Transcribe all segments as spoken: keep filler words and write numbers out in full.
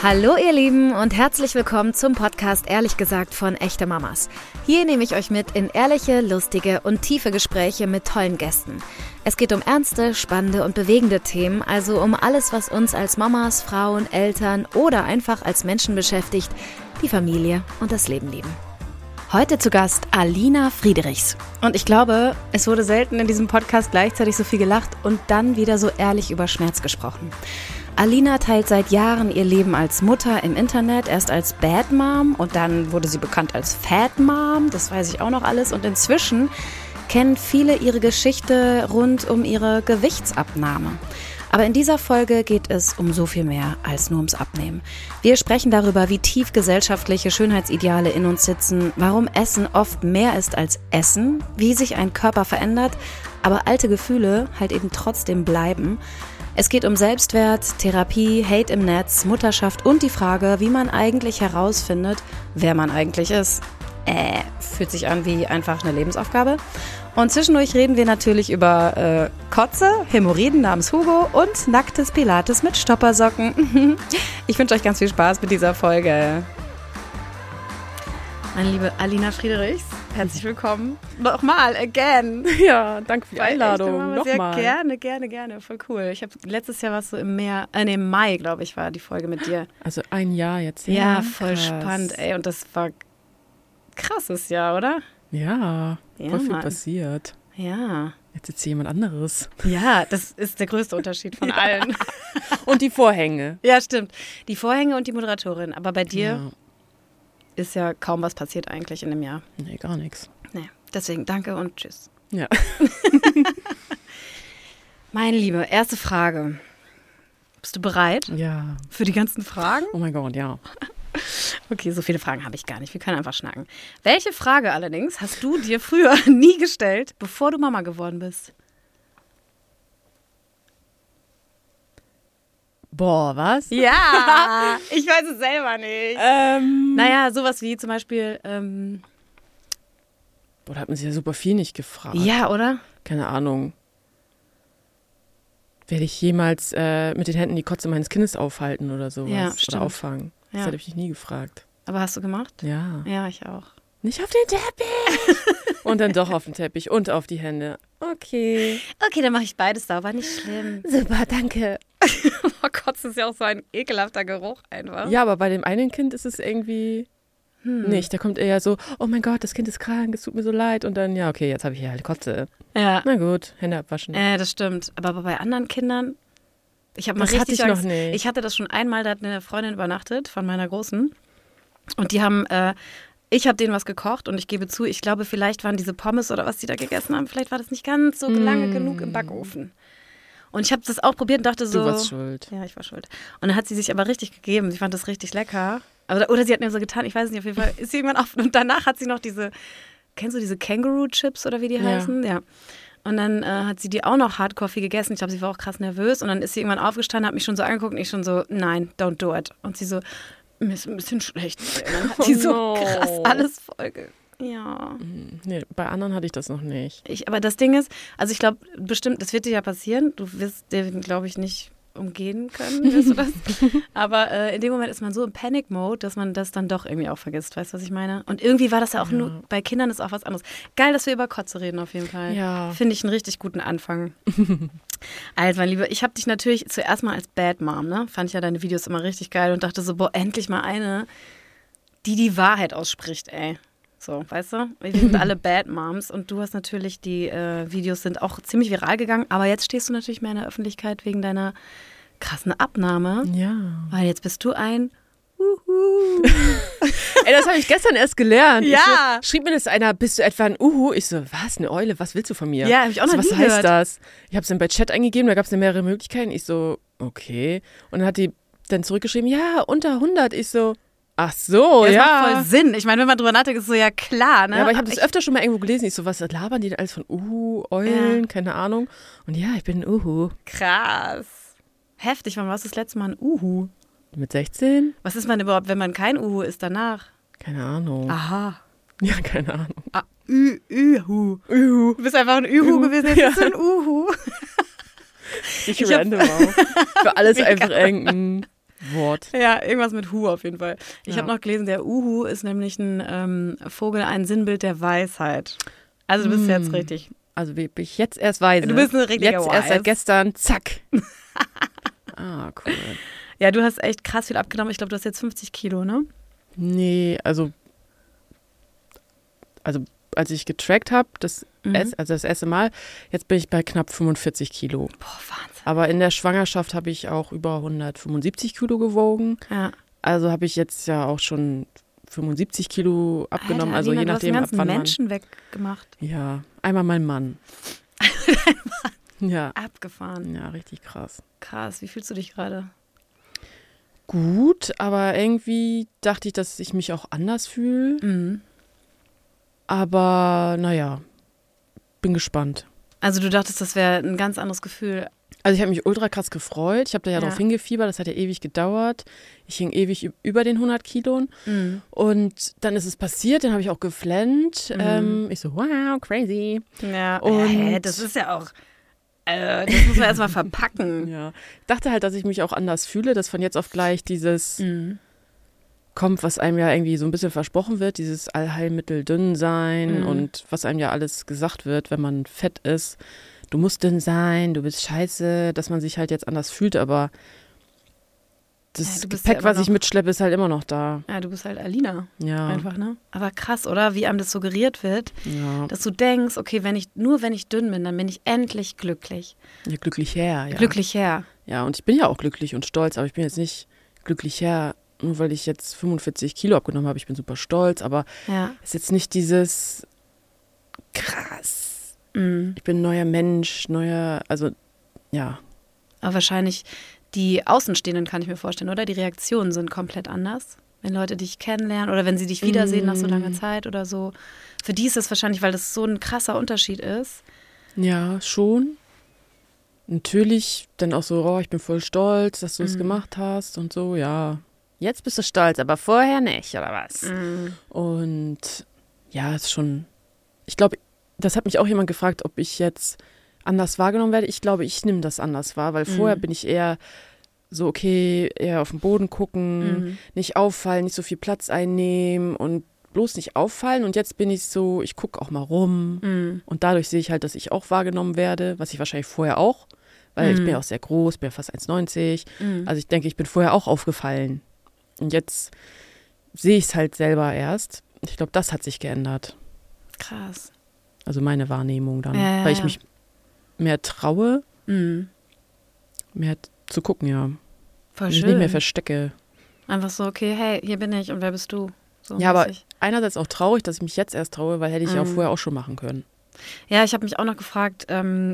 Hallo ihr Lieben und herzlich willkommen zum Podcast Ehrlich gesagt von Echte Mamas. Hier nehme ich euch mit in ehrliche, lustige und tiefe Gespräche mit tollen Gästen. Es geht um ernste, spannende und bewegende Themen, also um alles, was uns als Mamas, Frauen, Eltern oder einfach als Menschen beschäftigt, die Familie und das Leben lieben. Heute zu Gast Alina Friedrichs. Und ich glaube, es wurde selten in diesem Podcast gleichzeitig so viel gelacht und dann wieder so ehrlich über Schmerz gesprochen. Alina teilt seit Jahren ihr Leben als Mutter im Internet, erst als Bad Mom und dann wurde sie bekannt als Fat Mom, das weiß ich auch noch alles. Und inzwischen kennen viele ihre Geschichte rund um ihre Gewichtsabnahme. Aber in dieser Folge geht es um so viel mehr als nur ums Abnehmen. Wir sprechen darüber, wie tief gesellschaftliche Schönheitsideale in uns sitzen, warum Essen oft mehr ist als Essen, wie sich ein Körper verändert, aber alte Gefühle halt eben trotzdem bleiben. Es geht um Selbstwert, Therapie, Hate im Netz, Mutterschaft und die Frage, wie man eigentlich herausfindet, wer man eigentlich ist. Äh, fühlt sich an wie einfach eine Lebensaufgabe. Und zwischendurch reden wir natürlich über äh, Kotze, Hämorrhoiden namens Hugo und nacktes Pilates mit Stoppersocken. Ich wünsche euch ganz viel Spaß mit dieser Folge. Meine liebe Alina Friedrichs, herzlich willkommen. Nochmal, again. Ja, danke für die Einladung. Nochmal. Gerne, gerne, gerne. Voll cool. Ich habe letztes Jahr was so im Meer, äh, nee, im Mai, glaube ich, war die Folge mit dir. Also ein Jahr jetzt. Ja, ja voll krass. spannend, ey. Und das war krasses Jahr, oder? Ja, Ja, voll viel Mann. passiert. Ja. Jetzt ist hier jemand anderes. Ja, das ist der größte Unterschied von Ja. allen. Und die Vorhänge. Ja, stimmt. Die Vorhänge und die Moderatorin. Aber bei dir Ja. ist ja kaum was passiert eigentlich in dem Jahr. Nee, gar nichts. Nee, deswegen danke und tschüss. Ja. Meine Liebe, erste Frage. Bist du bereit Ja. für die ganzen Fragen? Oh mein Gott, ja. Okay, so viele Fragen habe ich gar nicht. Wir können einfach schnacken. Welche Frage allerdings hast du dir früher nie gestellt, bevor du Mama geworden bist? Boah, was? Ja, ich weiß es selber nicht. Ähm. Naja, sowas wie zum Beispiel, ähm, Boah, da hat man sich ja super viel nicht gefragt. ja, oder? Keine Ahnung. Werde ich jemals äh, mit den Händen die Kotze meines Kindes aufhalten oder sowas? Ja, oder stimmt. auffangen? Das Ja. hätte ich mich nie gefragt. Aber hast du gemacht? Ja. Ja, ich auch. Nicht auf den Teppich! Und dann doch auf den Teppich und auf die Hände. Okay. Okay, dann mache ich beides sauber, nicht schlimm. Super, danke. Oh Gott, das ist ja auch so ein ekelhafter Geruch einfach. Ja, aber bei dem einen Kind ist es irgendwie Hm. nicht. Da kommt eher so, oh mein Gott, das Kind ist krank, es tut mir so leid. Und dann, ja, okay, jetzt habe ich hier halt Kotze. Ja, Na gut, Hände abwaschen. äh, das stimmt. Aber bei anderen Kindern, ich habe mal Das richtig hatte ich Angst. noch nicht. Ich hatte das schon einmal, da hat eine Freundin übernachtet von meiner Großen. Und die haben, äh, ich habe denen was gekocht und ich gebe zu, ich glaube, vielleicht waren diese Pommes oder was die da gegessen haben, vielleicht war das nicht ganz so lange Mm. genug im Backofen. Und ich habe das auch probiert und dachte so. Du warst schuld. Ja, ich war schuld. Und dann hat sie sich aber richtig gegeben. Sie fand das richtig lecker. Aber, oder sie hat mir so getan, ich weiß nicht, auf jeden Fall ist sie irgendwann auf. Und danach hat sie noch diese, kennst du diese Känguru-Chips oder wie die Ja. heißen? Ja. Und dann äh, hat sie die auch noch hardcore viel gegessen. Ich glaube, sie war auch krass nervös. Und dann ist sie irgendwann aufgestanden, hat mich schon so angeguckt und ich schon so, nein, don't do it. Und sie so, mir ist ein bisschen schlecht. Und dann hat sie Oh so no. krass alles voll. ge- Ja. Nee, bei anderen hatte ich das noch nicht. Ich, aber das Ding ist, also ich glaube, bestimmt, das wird dir ja passieren. Du wirst den, glaube ich, nicht umgehen können, wirst du das? Aber äh, in dem Moment ist man so im Panic-Mode, dass man das dann doch irgendwie auch vergisst. Weißt du, was ich meine? Und irgendwie war das ja auch Ja. nur, bei Kindern ist auch was anderes. Geil, dass wir über Kotze reden auf jeden Fall. Ja. Finde ich einen richtig guten Anfang. Also, mein Lieber, ich habe dich natürlich zuerst mal als Bad Mom, ne? Fand ich ja deine Videos immer richtig geil und dachte so, boah, endlich mal eine, die die Wahrheit ausspricht, ey. So, weißt du? Wir sind alle Bad Moms und du hast natürlich, die äh, Videos sind auch ziemlich viral gegangen, aber jetzt stehst du natürlich mehr in der Öffentlichkeit wegen deiner krassen Abnahme, Ja. weil jetzt bist du ein Uhu. Ey, das habe ich gestern erst gelernt. Ja. Ich so, schrieb mir das einer, bist du etwa ein Uhu? Ich so, was, eine Eule? Was willst du von mir? Ja, hab ich auch noch so, was nie heißt gehört. das? Ich habe es dann bei Chat eingegeben, da gab es mehrere Möglichkeiten. Ich so, okay. Und dann hat die dann zurückgeschrieben, ja, unter hundert. Ich so, ach so, Das ja. macht voll Sinn. Ich meine, wenn man drüber nachdenkt, ist so, ja klar, ne? Ja, aber ich habe das öfter schon mal irgendwo gelesen. Ich so, was labern die denn alles von Uhu, Eulen, Ja. keine Ahnung. Und ja, ich bin ein Uhu. Krass. Heftig, wann warst du das letzte Mal ein Uhu? Mit sechzehn? Was ist man überhaupt, wenn man kein Uhu ist danach? Keine Ahnung. Aha. Ja, keine Ahnung. Ah, Ü, Ühu. Uhu. Du bist einfach ein Uhu Uhu. gewesen, jetzt Ja. bist du ein Uhu. Ich, Ich hab- random auch. Für alles Mega. einfach irgendein Wort. Ja, irgendwas mit Hu auf jeden Fall. Ich Ja. habe noch gelesen, der Uhu ist nämlich ein ähm, Vogel, ein Sinnbild der Weisheit. Also du bist Mm. jetzt richtig. Also wie ich jetzt erst weise. Du bist ein richtiger Jetzt erst Wise. seit gestern, zack. Ah, cool. Ja, du hast echt krass viel abgenommen. Ich glaube, du hast jetzt fünfzig Kilo, ne? Nee, also, also als ich getrackt habe, das, Mhm. erst- also das erste Mal, jetzt bin ich bei knapp fünfundvierzig Kilo. Boah, Wahnsinn. Aber in der Schwangerschaft habe ich auch über hundertfünfundsiebzig Kilo gewogen. Ja. Also habe ich jetzt ja auch schon fünfundsiebzig Kilo abgenommen. Alter, also Alina, je du nachdem, hast ab den ganzen wann man. Menschen weggemacht. Ja, einmal mein Mann. Ja, Abgefahren. ja, richtig krass. Krass, wie fühlst du dich gerade? Gut, aber irgendwie dachte ich, dass ich mich auch anders fühle. Mhm. Aber naja, bin gespannt. Also du dachtest, das wäre ein ganz anderes Gefühl. Also ich habe mich ultra krass gefreut. Ich habe da ja, Ja. drauf hingefiebert. Das hat ja ewig gedauert. Ich hing ewig ü- über den hundert Kilo. Mhm. Und dann ist es passiert. Dann habe ich auch geflennt. Mhm. Ähm, ich so, wow, crazy. Ja, Und- hä, das ist ja auch, äh, das muss man erstmal verpacken. Ja. Ich dachte halt, dass ich mich auch anders fühle, dass von jetzt auf gleich dieses Mhm. kommt, was einem ja irgendwie so ein bisschen versprochen wird, dieses Allheilmittel dünn sein Mhm. und was einem ja alles gesagt wird, wenn man fett ist. Du musst dünn sein, du bist scheiße, dass man sich halt jetzt anders fühlt, aber das Ja, du bist Gepäck, ja immer was ich noch- mitschleppe, ist halt immer noch da. Ja, du bist halt Alina, Ja, einfach, ne? Aber krass, oder? Wie einem das suggeriert wird, ja. dass du denkst, okay, wenn ich, nur wenn ich dünn bin, dann bin ich endlich glücklich. ja glücklich her. Ja. Glücklich her. Ja, und ich bin ja auch glücklich und stolz, aber ich bin jetzt nicht glücklich her, nur weil ich jetzt fünfundvierzig Kilo abgenommen habe. Ich bin super stolz, aber Ja. es ist jetzt nicht dieses krass. Mhm. Ich bin ein neuer Mensch, neuer, also ja. Aber wahrscheinlich die Außenstehenden, kann ich mir vorstellen, oder? Die Reaktionen sind komplett anders. Wenn Leute dich kennenlernen oder wenn sie dich wiedersehen nach so langer Zeit oder so. Für die ist es wahrscheinlich, weil das so ein krasser Unterschied ist. Ja, schon. Natürlich dann auch so, oh, ich bin voll stolz, dass du es Mhm. gemacht hast und so, ja. Jetzt bist du stolz, aber vorher nicht, oder was? Mhm. Und ja, ist schon, ich glaube, das hat mich auch jemand gefragt, ob ich jetzt anders wahrgenommen werde. Ich glaube, ich nehme das anders wahr, weil Mhm. vorher bin ich eher so, okay, eher auf den Boden gucken, Mhm. nicht auffallen, nicht so viel Platz einnehmen und bloß nicht auffallen. Und jetzt bin ich so, ich gucke auch mal rum. Mhm. Und dadurch sehe ich halt, dass ich auch wahrgenommen werde, was ich wahrscheinlich vorher auch, weil Mhm. ich bin ja auch sehr groß, bin ja fast eins neunzig. Mhm. Also ich denke, ich bin vorher auch aufgefallen. Und jetzt sehe ich es halt selber erst. Ich glaube, das hat sich geändert. Krass. Also meine Wahrnehmung dann. Ja, ja, weil ich ja. mich mehr traue, Mhm. mehr zu gucken, ja. Voll Mich schön. nicht mehr verstecke. Einfach so, okay, hey, hier bin ich und wer bist du? So Ja, aber mäßig. einerseits auch traurig, dass ich mich jetzt erst traue, weil hätte ich ja auch Mhm. vorher auch schon machen können. Ja, ich habe mich auch noch gefragt, ähm,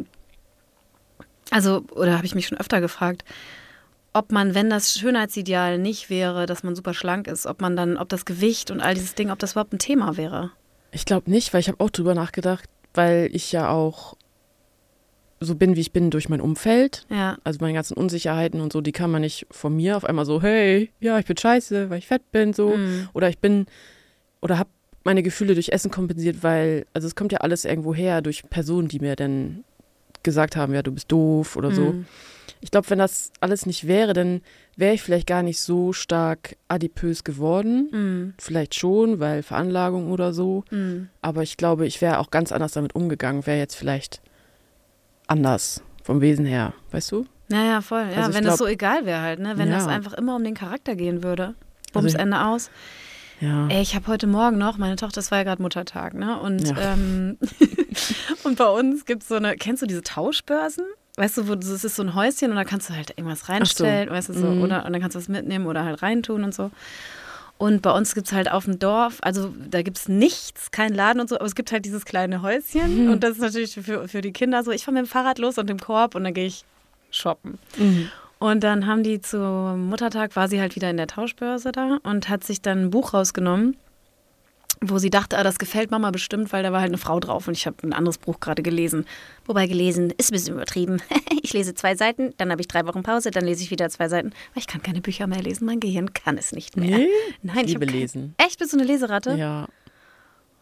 also, oder habe ich mich schon öfter gefragt, ob man, wenn das Schönheitsideal nicht wäre, dass man super schlank ist, ob man dann, ob das Gewicht und all dieses Ding, ob das überhaupt ein Thema wäre. Ich glaube nicht, weil ich habe auch drüber nachgedacht, weil ich ja auch so bin, wie ich bin durch mein Umfeld. Ja. Also meine ganzen Unsicherheiten und so, die kann man nicht von mir auf einmal so, hey, ja, ich bin scheiße, weil ich fett bin, so. Mhm. Oder ich bin, oder habe meine Gefühle durch Essen kompensiert, weil, also es kommt ja alles irgendwo her durch Personen, die mir dann gesagt haben, ja, du bist doof oder so. Mhm. Ich glaube, wenn das alles nicht wäre, dann wäre ich vielleicht gar nicht so stark adipös geworden. Mhm. Vielleicht schon, weil Veranlagung oder so. Mhm. Aber ich glaube, ich wäre auch ganz anders damit umgegangen, wäre jetzt vielleicht anders vom Wesen her, weißt du? Naja, voll. Ja, Also ich wenn glaub- das so egal wäre halt, ne? Wenn Ja. das einfach immer um den Charakter gehen würde. Also Bums ich- Ende aus. Ja. Ey, ich habe heute Morgen noch, meine Tochter, das war ja gerade Muttertag, ne? Und, Ja. ähm, und bei uns gibt es so eine, kennst du diese Tauschbörsen? Weißt du, wo das ist so ein Häuschen und da kannst du halt irgendwas reinstellen, weißt du, so, Mhm. oder und dann kannst du was mitnehmen oder halt reintun und so. Und bei uns gibt es halt auf dem Dorf, also da gibt es nichts, kein Laden und so, aber es gibt halt dieses kleine Häuschen Mhm. und das ist natürlich für, für die Kinder so, ich fahre mit dem Fahrrad los und dem Korb und dann gehe ich shoppen. Mhm. Und dann haben die zum Muttertag, war sie halt wieder in der Tauschbörse da und hat sich dann ein Buch rausgenommen, wo sie dachte, ah, das gefällt Mama bestimmt, weil da war halt eine Frau drauf und ich habe ein anderes Buch gerade gelesen. Wobei gelesen ist ein bisschen übertrieben. Ich lese zwei Seiten, dann habe ich drei Wochen Pause, dann lese ich wieder zwei Seiten, weil ich kann keine Bücher mehr lesen, mein Gehirn kann es nicht mehr. Nee? Nein, Ich liebe hab kein- lesen. Echt, bist du eine Leseratte? Ja.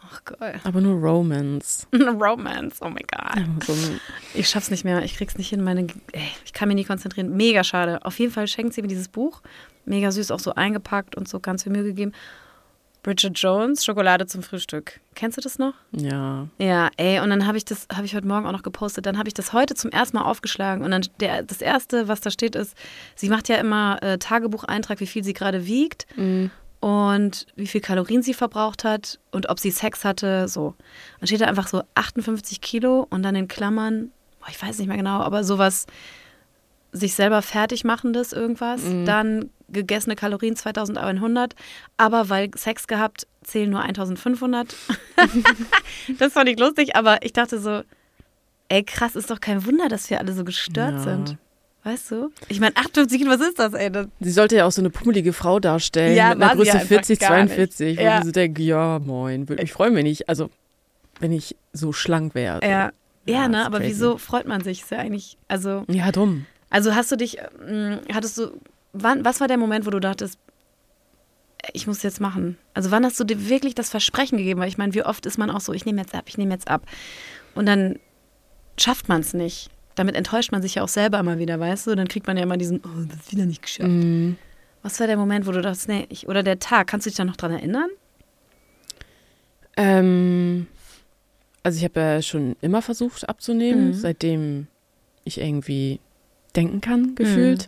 Ach, geil. Aber nur Romance. Romance, oh mein Gott. So ein, Ich schaff's nicht mehr, ich krieg's nicht hin, meine, ey, ich kann mich nie konzentrieren. Mega schade. Auf jeden Fall schenkt sie mir dieses Buch. Mega süß, auch so eingepackt und so ganz viel Mühe gegeben. Bridget Jones, Schokolade zum Frühstück. Kennst du das noch? ja. Ja, ey, und dann habe ich das, habe ich heute Morgen auch noch gepostet. Dann habe ich das heute zum ersten Mal aufgeschlagen. Und dann der, das Erste, was da steht, ist, sie macht ja immer äh, Tagebucheintrag, wie viel sie gerade wiegt Mhm. und wie viel Kalorien sie verbraucht hat und ob sie Sex hatte. So. Dann steht da einfach so achtundfünfzig Kilo und dann in Klammern, boah, ich weiß nicht mehr genau, aber sowas sich selber fertig machendes irgendwas. Mhm. Dann gegessene Kalorien zweitausendeinhundert, aber weil Sex gehabt, zählen nur eintausendfünfhundert. Das fand ich lustig, aber ich dachte so, ey krass, ist doch kein Wunder, dass wir alle so gestört Ja. sind. Weißt du? Ich meine, achtundfünfzig Kilo, was ist das, ey? Das, Sie sollte ja auch so eine pummelige Frau darstellen, Ja, mit einer war sie Größe einfach vierzig, gar nicht. zweiundvierzig. Ja. Und ich so denke, ja, moin, würde mich freuen, wenn ich, also, wenn ich so schlank wäre. ja, ja, Ja, ne, ist aber crazy. wieso freut man sich? Ist ja eigentlich, also, Ja, dumm. also hast du dich, ähm, hattest du, wann, was war der Moment, wo du dachtest, ich muss jetzt machen? Also wann hast du dir wirklich das Versprechen gegeben? Weil ich meine, wie oft ist man auch so, ich nehme jetzt ab, ich nehme jetzt ab. Und dann schafft man es nicht. Damit enttäuscht man sich ja auch selber immer wieder, weißt du? Dann kriegt man ja immer diesen, oh, das ist wieder nicht geschafft. Mhm. Was war der Moment, wo du dachtest, nee, ich, oder der Tag, kannst du dich da noch dran erinnern? Ähm, also ich habe ja schon immer versucht abzunehmen, Mhm. seitdem ich irgendwie denken kann, gefühlt.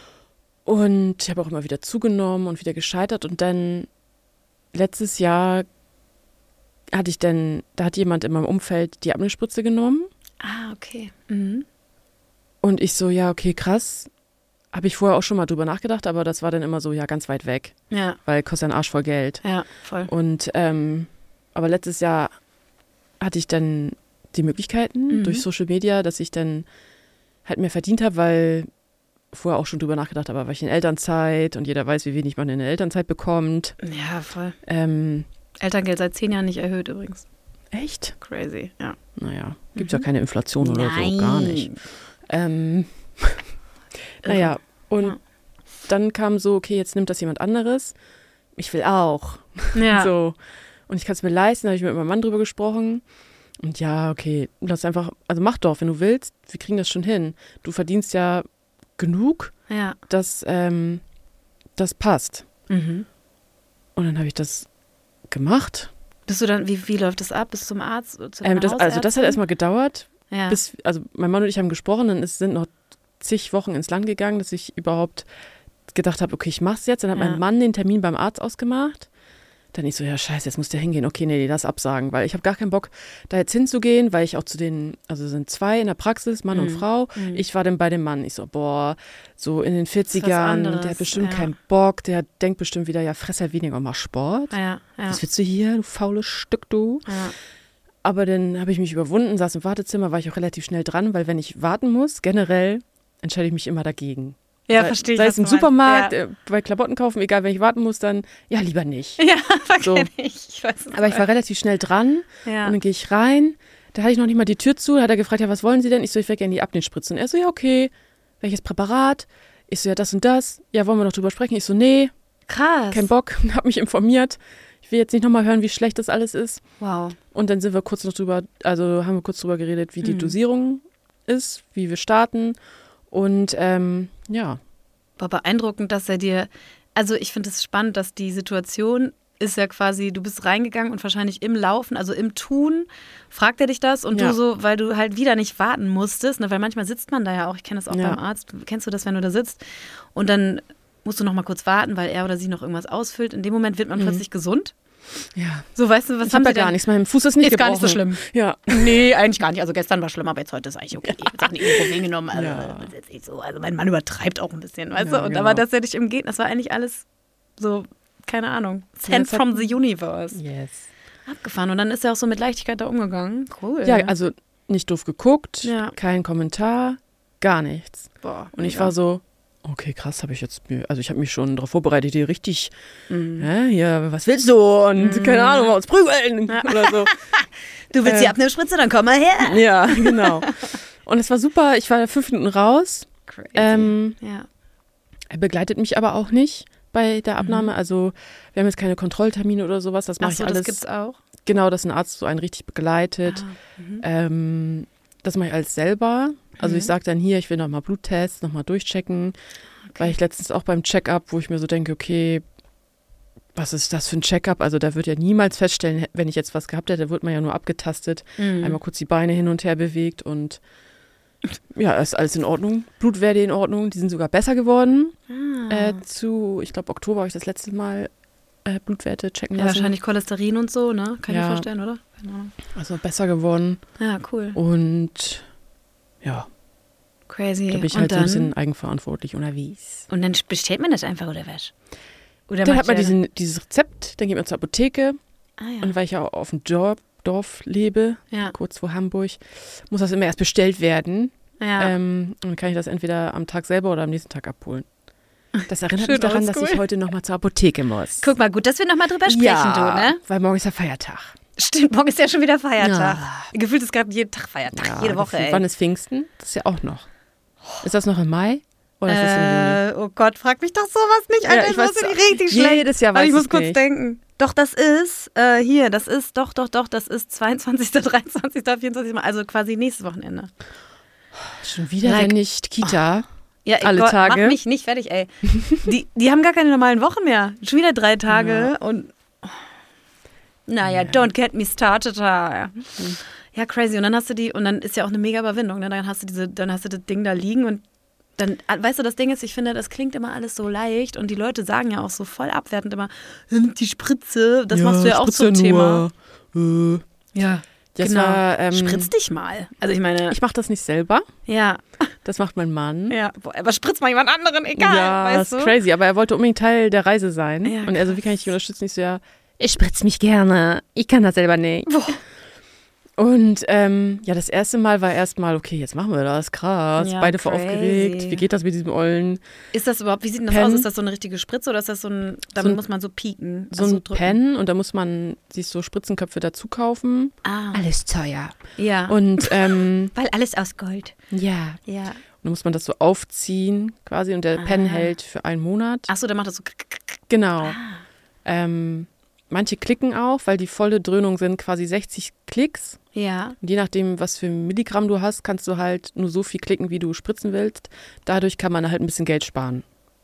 Und ich habe auch immer wieder zugenommen und wieder gescheitert. Und dann letztes Jahr hatte ich dann, da hat jemand in meinem Umfeld die Abnehmspritze genommen. Ah, okay. Mhm. Und ich so, ja, okay, krass. Habe ich vorher auch schon mal drüber nachgedacht, aber das war dann immer so, ja, ganz weit weg, Ja, weil kostet ja einen Arsch voll Geld. ja, voll. Und ähm, aber letztes Jahr hatte ich dann die Möglichkeiten Mhm. durch Social Media, dass ich dann halt mehr verdient habe, weil vorher auch schon drüber nachgedacht habe, war ich in Elternzeit und jeder weiß, wie wenig man in der Elternzeit bekommt. Ja, voll. Ähm, Elterngeld seit zehn Jahren nicht erhöht übrigens. echt? Crazy, ja. Naja, gibt ja keine Inflation oder Nein. so, gar nicht. Ähm, naja, und Ja. dann kam so, okay, jetzt nimmt das jemand anderes. Ich will auch. Ja. So. Und ich kann es mir leisten, da habe ich mit meinem Mann drüber gesprochen. Und ja, okay, lass einfach, also mach doch, wenn du willst, wir kriegen das schon hin. Du verdienst ja genug, Ja. dass ähm, das passt. Mhm. Und dann habe ich das gemacht. Bist du dann, wie, wie läuft das ab? Bist du zum Arzt? Zu Ähm, deiner das, also das hat Hausärztin? erstmal gedauert, ja. bis, also mein Mann und ich haben gesprochen, dann ist, sind noch zig Wochen ins Land gegangen, dass ich überhaupt gedacht habe, okay, ich mach's jetzt. Dann hat Ja. mein Mann den Termin beim Arzt ausgemacht. Dann ich so, ja scheiße, jetzt muss der hingehen. Okay, nee, nee, das absagen, weil ich habe gar keinen Bock, da jetzt hinzugehen, weil ich auch zu den, also sind zwei in der Praxis, Mann und Mhm. Frau. Mhm. Ich war dann bei dem Mann. Ich so, boah, so in den vierzigern, anderes, der hat bestimmt ja. keinen Bock, der denkt bestimmt wieder, ja, fress halt weniger und mach Sport. Ja, ja. Was willst du hier, du faules Stück, du? ja. Aber dann habe ich mich überwunden, saß im Wartezimmer, war ich auch relativ schnell dran, weil wenn ich warten muss, generell entscheide ich mich immer dagegen. Ja, sei, verstehe ich. Sei was es im du meinst. Supermarkt, Ja, äh, bei Klamotten kaufen, egal, wenn ich warten muss, dann, ja, lieber nicht. ja So. verkenne ich. Ich weiß es Aber ich war relativ schnell dran ja. und dann gehe ich rein. Da hatte ich noch nicht mal die Tür zu, da hat er gefragt, ja, was wollen Sie denn? Ich so, ich will gerne die Abnehmspritze. Und er so, ja, okay, welches Präparat? Ich so, ja, das und das. Ja, wollen wir noch drüber sprechen? Ich so, nee, Krass. kein Bock, hab mich informiert. Ich will jetzt nicht nochmal hören, wie schlecht das alles ist. Wow. Und dann sind wir kurz noch drüber, also haben wir kurz drüber geredet, wie die Mhm. Dosierung ist, wie wir starten. Und ähm, ja, War beeindruckend, dass er dir, also ich finde es spannend, dass die Situation ist ja quasi, du bist reingegangen und wahrscheinlich im Laufen, also im Tun, fragt er dich das und Ja. du so, weil du halt wieder nicht warten musstest, ne, weil manchmal sitzt man da ja auch, ich kenne das auch Ja. beim Arzt, kennst du das, wenn du da sitzt und dann musst du noch mal kurz warten, weil er oder sie noch irgendwas ausfüllt. In dem Moment wird man Mhm. plötzlich gesund. ja. So, weißt du, was Ich haben habe sie ja gar denn? nichts, mein Fuß ist nicht Ist gar nicht so gebrochen. schlimm. Ja. Nee, eigentlich gar nicht. Also gestern war schlimm, aber jetzt heute ist eigentlich okay. Jetzt hat eine Ibuprofen genommen. Also, Ja. das ist jetzt nicht so. Also mein Mann übertreibt auch ein bisschen, weißt Ja, du? Und genau. aber dass er dich umgeht, das war eigentlich alles so, keine Ahnung, sent das hat- from the universe. Yes. Abgefahren. Und dann ist er auch so mit Leichtigkeit da umgegangen. Cool. Ja, also nicht doof geguckt, Ja. kein Kommentar, gar nichts. Boah, Und ich mega. war so, okay, krass, habe ich jetzt, mir- also ich habe mich schon darauf vorbereitet, hier richtig, Mhm. hä, hier, was willst du? Und keine Ahnung, uns prügeln Ja. oder so. Du willst die äh, Abnehmspritze, dann komm mal her. Ja, genau. Und es war super, ich war fünf Minuten raus. Crazy. Ähm, ja. Er begleitet mich aber auch nicht bei der Abnahme. Also wir haben jetzt keine Kontrolltermine oder sowas, das mache Achso, ich alles. das gibt's auch. Genau, dass ein Arzt so einen richtig begleitet. Ah, mhm. ähm, das mache ich alles selber. Also Mhm. ich sage dann hier, ich will nochmal Bluttest, nochmal durchchecken. Okay. Weil ich letztens auch beim Check-up, wo ich mir so denke, okay, was ist das für ein Check-up? Also da wird ja niemals feststellen, wenn ich jetzt was gehabt hätte, da wird man ja nur abgetastet, Mhm. einmal kurz die Beine hin und her bewegt und ja, ist alles in Ordnung. Blutwerte in Ordnung, die sind sogar besser geworden. Ah. Äh, zu, ich glaube, Oktober habe ich das letzte Mal äh, Blutwerte checken Ja, lassen. wahrscheinlich Cholesterin und so, ne? Kann ich Ja. mir vorstellen, oder? Keine Ahnung. Also besser geworden Ja, cool. und ja, Crazy. da bin ich und halt so dann, ein bisschen eigenverantwortlich unterwegs. und dann bestellt man das einfach, oder was? Oder Dann macht hat man der- diesen, dieses Rezept, dann geht man zur Apotheke Ah, ja. und weil ich ja auch auf dem Dorf, Dorf lebe, ja. kurz vor Hamburg, muss das immer erst bestellt werden. ja. Ähm, und dann kann ich das entweder am Tag selber oder am nächsten Tag abholen. Das erinnert Schön mich daran, dass oldschool. ich heute nochmal zur Apotheke muss. Guck mal, gut, dass wir nochmal drüber sprechen, ja, du, ne? weil morgen ist ja Feiertag. Stimmt, morgen ist ja schon wieder Feiertag. Ja. Gefühlt ist gerade jeden Tag Feiertag, Ja, jede Woche, gefühlt. ey. Wann ist Pfingsten? Das ist ja auch noch. Ist das noch im Mai? Oder ist das im Juni? Äh, oh Gott, frag mich doch sowas nicht, Alter, Ja, ich ich weiß weiß- nicht richtig schlecht. Jedes Jahr Warte, weiß ich muss ich's kurz nicht. denken. Doch, das ist, äh, hier, das ist, doch, doch, doch, das ist zweiundzwanzigster, dreiundzwanzigster, vierundzwanzigster Also quasi nächstes Wochenende. Schon wieder, Like- wenn nicht Kita. Ja, Alle Gott, Tage. Mach mich nicht fertig, ey. Die, die haben gar keine normalen Wochen mehr. Schon wieder drei Tage und. oh. Naja, Ja. don't get me started. Ja. ja, crazy. Und dann hast du die, und dann ist ja auch eine mega Überwindung. Ne? Dann hast du diese, dann hast du das Ding da liegen und dann, weißt du, das Ding ist, ich finde, das klingt immer alles so leicht und die Leute sagen ja auch so voll abwertend immer, "Hm, die Spritze, das machst du ja auch Spritze zum Thema. nur. Äh. Ja, Das genau. war, ähm, Spritz dich mal. Also ich meine, Ich mache das nicht selber. ja, Das macht mein Mann. ja, boah, aber spritz mal jemand anderen, egal, ja, weißt das ist du? crazy. Aber er wollte unbedingt Teil der Reise sein. Ja, und er so, wie kann ich dich unterstützen? Ich so, ja, ich spritz mich gerne. Ich kann das selber nicht. Boah. Und ähm, ja, das erste Mal war erstmal, okay, jetzt machen wir das, krass. Ja, Beide voll crazy. aufgeregt. Wie geht das mit diesem ollen? Ist das überhaupt, wie sieht denn das Pen. aus? Ist das so eine richtige Spritze oder ist das so ein, damit So ein- muss man so pieken? So also ein drücken? Pen und da muss man sich so Spritzenköpfe dazu kaufen. Ah, Alles teuer. ja. Und ähm, Weil alles aus Gold. ja, Ja. und dann muss man das so aufziehen quasi und der Ah. Pen hält für einen Monat. Achso, der macht das so. Genau. Ah. Ähm, manche klicken auch, weil die volle Dröhnung sind quasi sechzig Klicks. Ja. Und je nachdem, was für Milligramm du hast, kannst du halt nur so viel klicken, wie du spritzen willst. Dadurch kann man halt ein bisschen Geld sparen.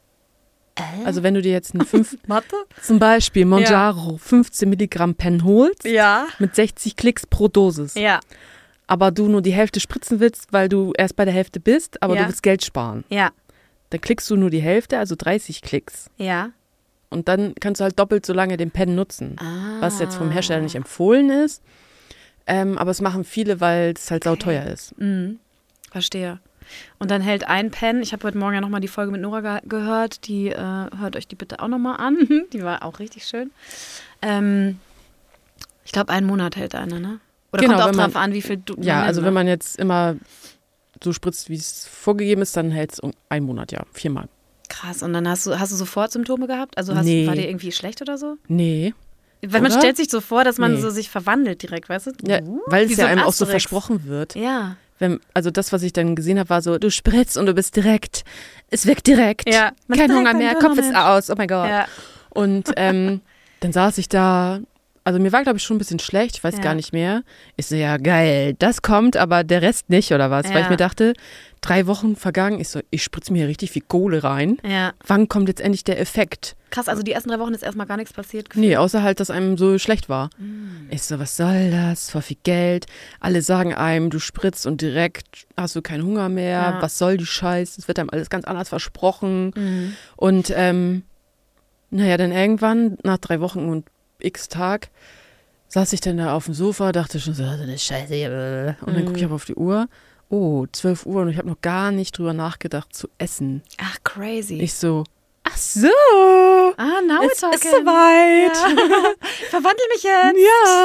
Äh? Also wenn du dir jetzt einen fünf, Mathe? zum Beispiel Monjaro fünfzehn Milligramm Pen holst, Ja. mit sechzig Klicks pro Dosis, Ja. aber du nur die Hälfte spritzen willst, weil du erst bei der Hälfte bist, aber Ja. du willst Geld sparen. Ja. Dann klickst du nur die Hälfte, also dreißig Klicks. Ja. Und dann kannst du halt doppelt so lange den Pen nutzen. Ah. Was jetzt vom Hersteller nicht empfohlen ist. Ähm, aber es machen viele, weil es halt Okay. sauteuer ist. Mhm. Verstehe. Und dann hält ein Pen, ich habe heute Morgen ja nochmal die Folge mit Nora ge gehört, die äh, hört euch die bitte auch nochmal an. Die war auch richtig schön. Ähm, ich glaube, einen Monat hält eine, ne? Oder Genau, kommt auch wenn man- drauf an, wie viel du. Ja, man also nimmt, wenn ne? man jetzt immer so spritzt, wie es vorgegeben ist, dann hält es um einen Monat, ja, viermal. Krass, und dann hast du, hast du sofort Symptome gehabt? Also hast, Nee. war dir irgendwie schlecht oder so? Nee. Weil man Oder? stellt sich so vor, dass man Nee. so sich verwandelt direkt, weißt du? Ja, Uh, weil wie es ja ein einem auch so Asterix. versprochen wird. Ja. Wenn, also das, was ich dann gesehen habe, war so, du spritzt und du bist direkt. Es wirkt direkt. Ja. Man Kein ist Hunger direkt mehr, ein Kopf ist Dönermensch. aus. Oh mein Gott. Ja. Und ähm, dann saß ich da, also mir war, glaube ich, schon ein bisschen schlecht, ich weiß Ja. gar nicht mehr. Ich so, ja geil, das kommt, aber der Rest nicht, oder was? Weil Ja. ich mir dachte, drei Wochen vergangen, ich so, ich spritze mir hier richtig viel Kohle rein. Ja. Wann kommt jetzt endlich der Effekt? Krass, also die ersten drei Wochen ist erstmal gar nichts passiert. Nee, außer halt, dass einem so schlecht war. Mm. Ich so, was soll das? Voll viel Geld. Alle sagen einem, du spritzt und direkt hast du keinen Hunger mehr. Ja. Was soll die Scheiße? Es wird einem alles ganz anders versprochen. Mhm. Und ähm, naja, dann irgendwann, nach drei Wochen und x Tag, saß ich dann da auf dem Sofa, dachte schon so, so eine Scheiße hier. Und dann Mhm. gucke ich aber auf die Uhr. Oh, zwölf Uhr und ich habe noch gar nicht drüber nachgedacht zu essen. Ach, crazy. Ich so, ach so, ah, now es we're talking. ist soweit. Ja. Verwandle mich jetzt.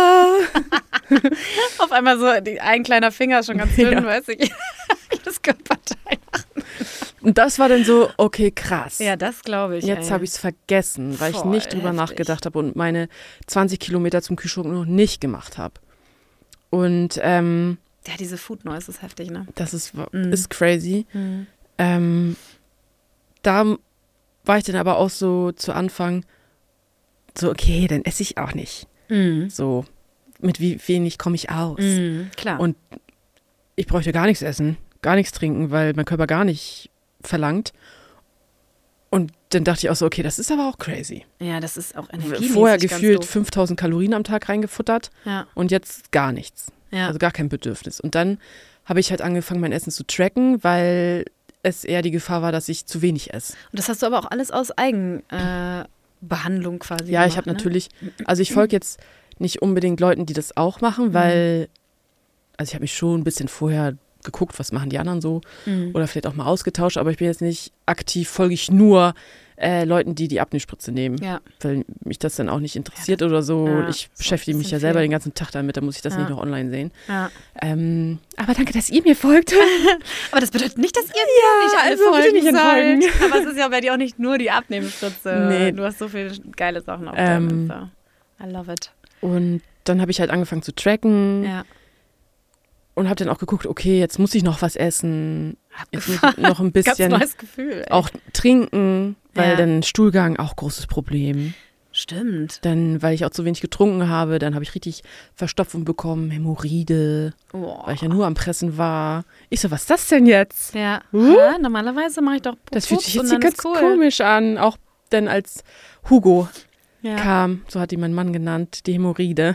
Ja. Auf einmal so, die, ein kleiner Finger ist schon ganz dünn, Ja. weiß ich. Das Körperteil. Und das war dann so, okay, krass. Ja, das glaube ich. Jetzt habe ich es vergessen, weil ich Voll nicht drüber heftig. nachgedacht habe und meine zwanzig Kilometer zum Kühlschrank noch nicht gemacht habe. Und ähm, Ja, diese Food Noise ist heftig, ne? das ist, Mhm. ist crazy. Mhm. Ähm, da war ich dann aber auch so zu Anfang so, okay, dann esse ich auch nicht. Mhm. So, mit wie wenig komme ich aus. Mhm, klar. Und ich bräuchte gar nichts essen, gar nichts trinken, weil mein Körper gar nicht verlangt. Und dann dachte ich auch so, okay, das ist aber auch crazy. Ja, das ist auch energiemäßig Vorher ganz gefühlt doof. fünftausend Kalorien am Tag reingefuttert Ja. und jetzt gar nichts. Ja. Also gar kein Bedürfnis. Und dann habe ich halt angefangen, mein Essen zu tracken, weil es eher die Gefahr war, dass ich zu wenig esse. Und das hast du aber auch alles aus Eigenbehandlung äh, Behandlung quasi Ja, gemacht, ich habe ne? natürlich, also ich folge jetzt nicht unbedingt Leuten, die das auch machen, weil, also ich habe mich schon ein bisschen vorher geguckt, was machen die anderen so Mhm. oder vielleicht auch mal ausgetauscht, aber ich bin jetzt nicht aktiv, folge ich nur äh, Leuten, die die Abnehmspritze nehmen, Ja. weil mich das dann auch nicht interessiert oder so. Ja, ich ist auch beschäftige ein mich ja bisschen selber viel. den ganzen Tag damit, da muss ich das Ja. nicht noch online sehen. Ja. Ähm, aber danke, dass ihr mir folgt. Aber das bedeutet nicht, dass ihr mir nicht alle also bitte folgen nicht entfolgen. sollt. Aber es ist ja bei dir auch nicht nur die Abnehmspritze. Nee. Du hast so viele geile Sachen auf Ähm, deinem Insta. I love it. Und dann habe ich halt angefangen zu tracken Ja. und habe dann auch geguckt, okay, jetzt muss ich noch was essen, jetzt muss ich noch ein Ganz bisschen neues Gefühl. Ey. auch trinken, weil Ja. dann Stuhlgang auch großes Problem. Stimmt. Dann, weil ich auch zu wenig getrunken habe, dann habe ich richtig Verstopfung bekommen, Hämorrhoide, Oh. weil ich ja nur am Pressen war. Ich so, was ist das denn jetzt? Ja. Huh? ja, normalerweise mache ich doch Das fühlt Pups sich jetzt und hier dann ganz ist cool. komisch an, auch dann als Hugo Ja. kam, so hat ihn mein Mann genannt, die Hämorrhoide.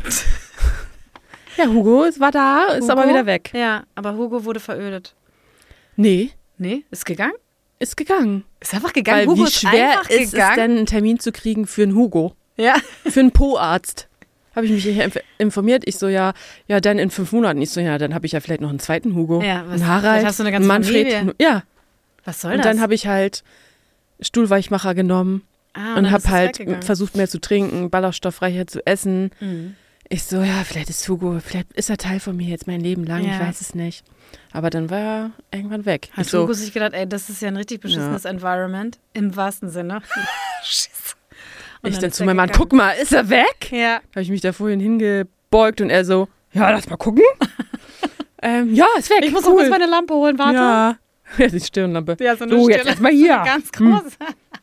Ja, Hugo, es war da, ist Hugo? aber wieder weg. Ja, aber Hugo wurde verödet. Nee, Nee, ist gegangen? ist gegangen. Ist einfach gegangen. Weil Hugo wie ist schwer einfach ist gegangen. es denn, einen Termin zu kriegen für einen Hugo? Ja. Für einen Po-Arzt. Habe ich mich hier inf- informiert. Ich so, ja, ja, dann in fünf Monaten. Ich so, ja, dann habe ich ja vielleicht noch einen zweiten Hugo. Ja, was- einen Harald, vielleicht hast du eine ganze einen Manfred. Familie. Ja, Was soll und das? dann habe ich halt Stuhlweichmacher genommen ah, und dann habe ist es halt weggegangen. versucht, mehr zu trinken, ballaststoffreicher zu essen. Mhm. Ich so, ja, vielleicht ist Hugo, vielleicht ist er Teil von mir jetzt mein Leben lang, Ja. ich weiß es nicht. Aber dann war er irgendwann weg. Hat ich so, Hugo sich gedacht, ey, das ist ja ein richtig beschissenes Environment. Im wahrsten Sinne. Schiss. Und ich dann ist zu er meinem Mann, gegangen. guck mal, ist er weg? Ja. Habe ich mich da vorhin hingebeugt und er so, ja, lass mal gucken. ähm, ja, ist weg. Ich muss cool. noch kurz meine Lampe holen, warte. Ja, ja, die Stirnlampe. Ja, so eine Du, jetzt Stille. erst mal hier. Ganz Hm. groß.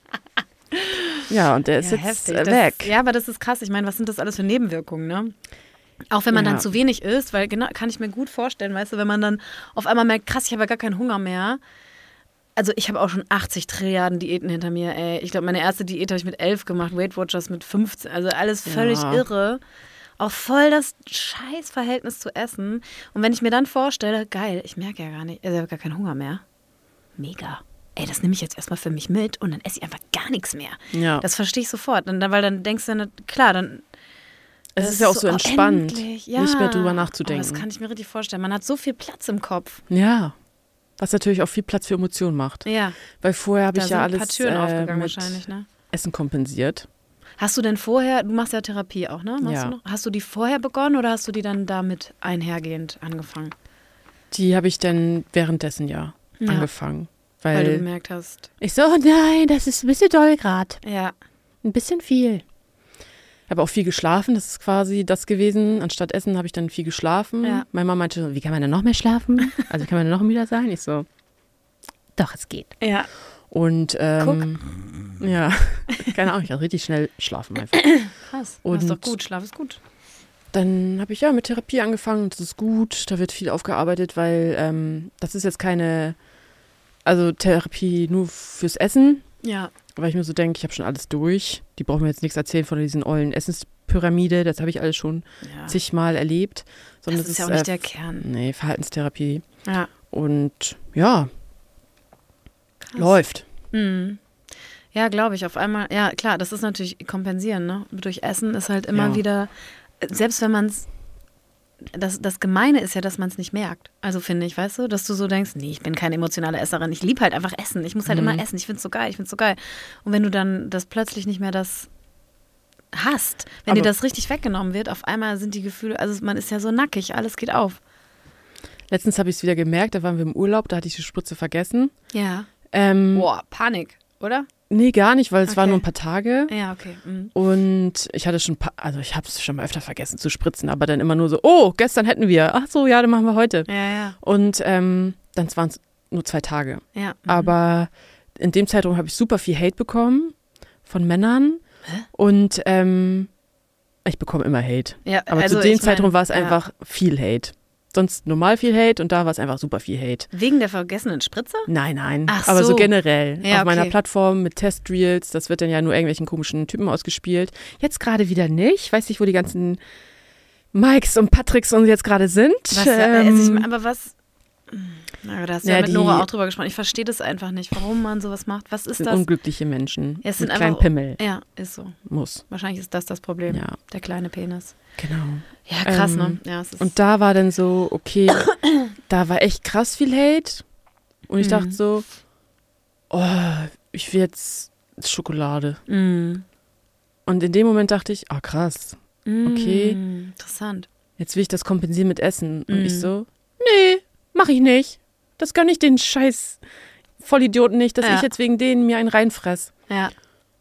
Ja, und der ist Ja, jetzt heftig. äh, Das, weg. ja, aber das ist krass. Ich meine, was sind das alles für Nebenwirkungen, ne? Auch wenn man Ja. dann zu wenig isst, weil genau, kann ich mir gut vorstellen, weißt du, wenn man dann auf einmal merkt, krass, ich habe ja gar keinen Hunger mehr. Also ich habe auch schon achtzig Trilliarden Diäten hinter mir, ey. Ich glaube, meine erste Diät habe ich mit elf gemacht, Weight Watchers mit fünfzehn. Also alles völlig Ja. irre. Auch voll das Scheißverhältnis zu essen. Und wenn ich mir dann vorstelle, geil, ich merke ja gar nicht, also ich habe gar keinen Hunger mehr. Mega. Ey, das nehme ich jetzt erstmal für mich mit und dann esse ich einfach gar nichts mehr. Ja. Das verstehe ich sofort. Und dann, weil dann denkst du, dann, klar, dann. Es das ist ja auch so oh, entspannt, endlich, ja. nicht mehr drüber Oh, nachzudenken. das kann ich mir richtig vorstellen. Man hat so viel Platz im Kopf. Ja. Was natürlich auch viel Platz für Emotionen macht. Ja. Weil vorher habe Da ich sind ja ein paar alles Türen äh, aufgegangen mit wahrscheinlich, ne? Essen kompensiert. Hast du denn vorher, du machst ja Therapie auch, ne? Machst Ja. du noch? Hast du die vorher begonnen oder hast du die dann damit einhergehend angefangen? Die habe ich dann währenddessen ja, Ja. angefangen. Weil du Weil gemerkt hast. ich so, oh nein, das ist ein bisschen doll gerade. Ja. Ein bisschen viel. Ich habe auch viel geschlafen, das ist quasi das gewesen. Anstatt Essen habe ich dann viel geschlafen. Ja. Meine Mama meinte, so, wie kann man denn noch mehr schlafen? Also kann man denn noch müder sein? Ich so, doch, es geht. Ja. Und ähm, ja, keine Ahnung, ich hatte richtig schnell schlafen einfach. Krass. Und- das ist doch gut. Schlaf ist gut. Dann habe ich ja mit Therapie angefangen und das ist gut. Da wird viel aufgearbeitet, weil ähm, das ist jetzt keine, also Therapie nur fürs Essen, Ja. weil ich mir so denke, ich habe schon alles durch. Die brauchen mir jetzt nichts erzählen von diesen ollen Essenspyramide, das habe ich alles schon ja. zigmal erlebt. Das Sondern ist ja auch nicht äh, der Kern. Nee, Verhaltenstherapie. Ja. Und ja, Krass. läuft. Mhm. Ja, glaube ich. Auf einmal, ja klar, das ist natürlich kompensieren, ne? Durch Essen ist halt immer Ja. wieder, selbst wenn man es, das, das Gemeine ist ja, dass man es nicht merkt. Also finde ich, weißt du, dass du so denkst, nee, ich bin keine emotionale Esserin, ich liebe halt einfach Essen, ich muss halt Mhm. immer essen, ich finde es so geil, ich finde es so geil. Und wenn du dann das plötzlich nicht mehr das hast, wenn dir Aber- das richtig weggenommen wird, auf einmal sind die Gefühle, also man ist ja so nackig, alles geht auf. Letztens habe ich es wieder gemerkt, da waren wir im Urlaub, da hatte ich die Spritze vergessen. Ja. Ähm, Boah, Panik, oder? Nee, gar nicht, weil es Okay. waren nur ein paar Tage. Ja, okay. Mhm. Und ich hatte schon, ein paar, also ich habe es schon mal öfter vergessen zu spritzen, aber dann immer nur so, oh, gestern hätten wir. Ach so, ja, dann machen wir heute. Ja, ja. Und ähm, dann waren es nur zwei Tage. Ja. Mhm. Aber in dem Zeitraum habe ich super viel Hate bekommen von Männern. Hä? Und ähm, Ich bekomme immer Hate. Ja, aber also zu dem ich mein, Zeitraum war es ja. einfach viel Hate. Sonst normal viel Hate und da war es einfach super viel Hate. Wegen der vergessenen Spritze? Nein, nein. Ach aber so. so generell. Ja, auf meiner okay. Plattform mit Testreels, das wird dann ja nur irgendwelchen komischen Typen ausgespielt. Jetzt gerade wieder nicht. Weiß nicht, wo die ganzen Mikes und Patricks und jetzt gerade sind. Was, ähm, also ich, aber was... Na, da hast du ja, Ja, mit die- Nora auch drüber gesprochen. Ich verstehe das einfach nicht, warum man sowas macht. Was ist sind das? unglückliche Menschen Ja, es sind mit kleinen einfach- Pimmel. Ja, ist so. Muss. Wahrscheinlich ist das das Problem. Ja, Der kleine Penis. genau. Ja, krass, Ähm, ne? Ja, es ist Und da war dann so, okay, da war echt krass viel Hate. Und ich Mhm. dachte so, oh, ich will jetzt Schokolade. Mm. Und in dem Moment dachte ich, ah krass, Okay. Mm, interessant. jetzt will ich das kompensieren mit Essen. Und Mhm. ich so, nee, mach ich nicht. Das gönn ich den scheiß Vollidioten nicht, dass Ja. ich jetzt wegen denen mir einen reinfress. Ja.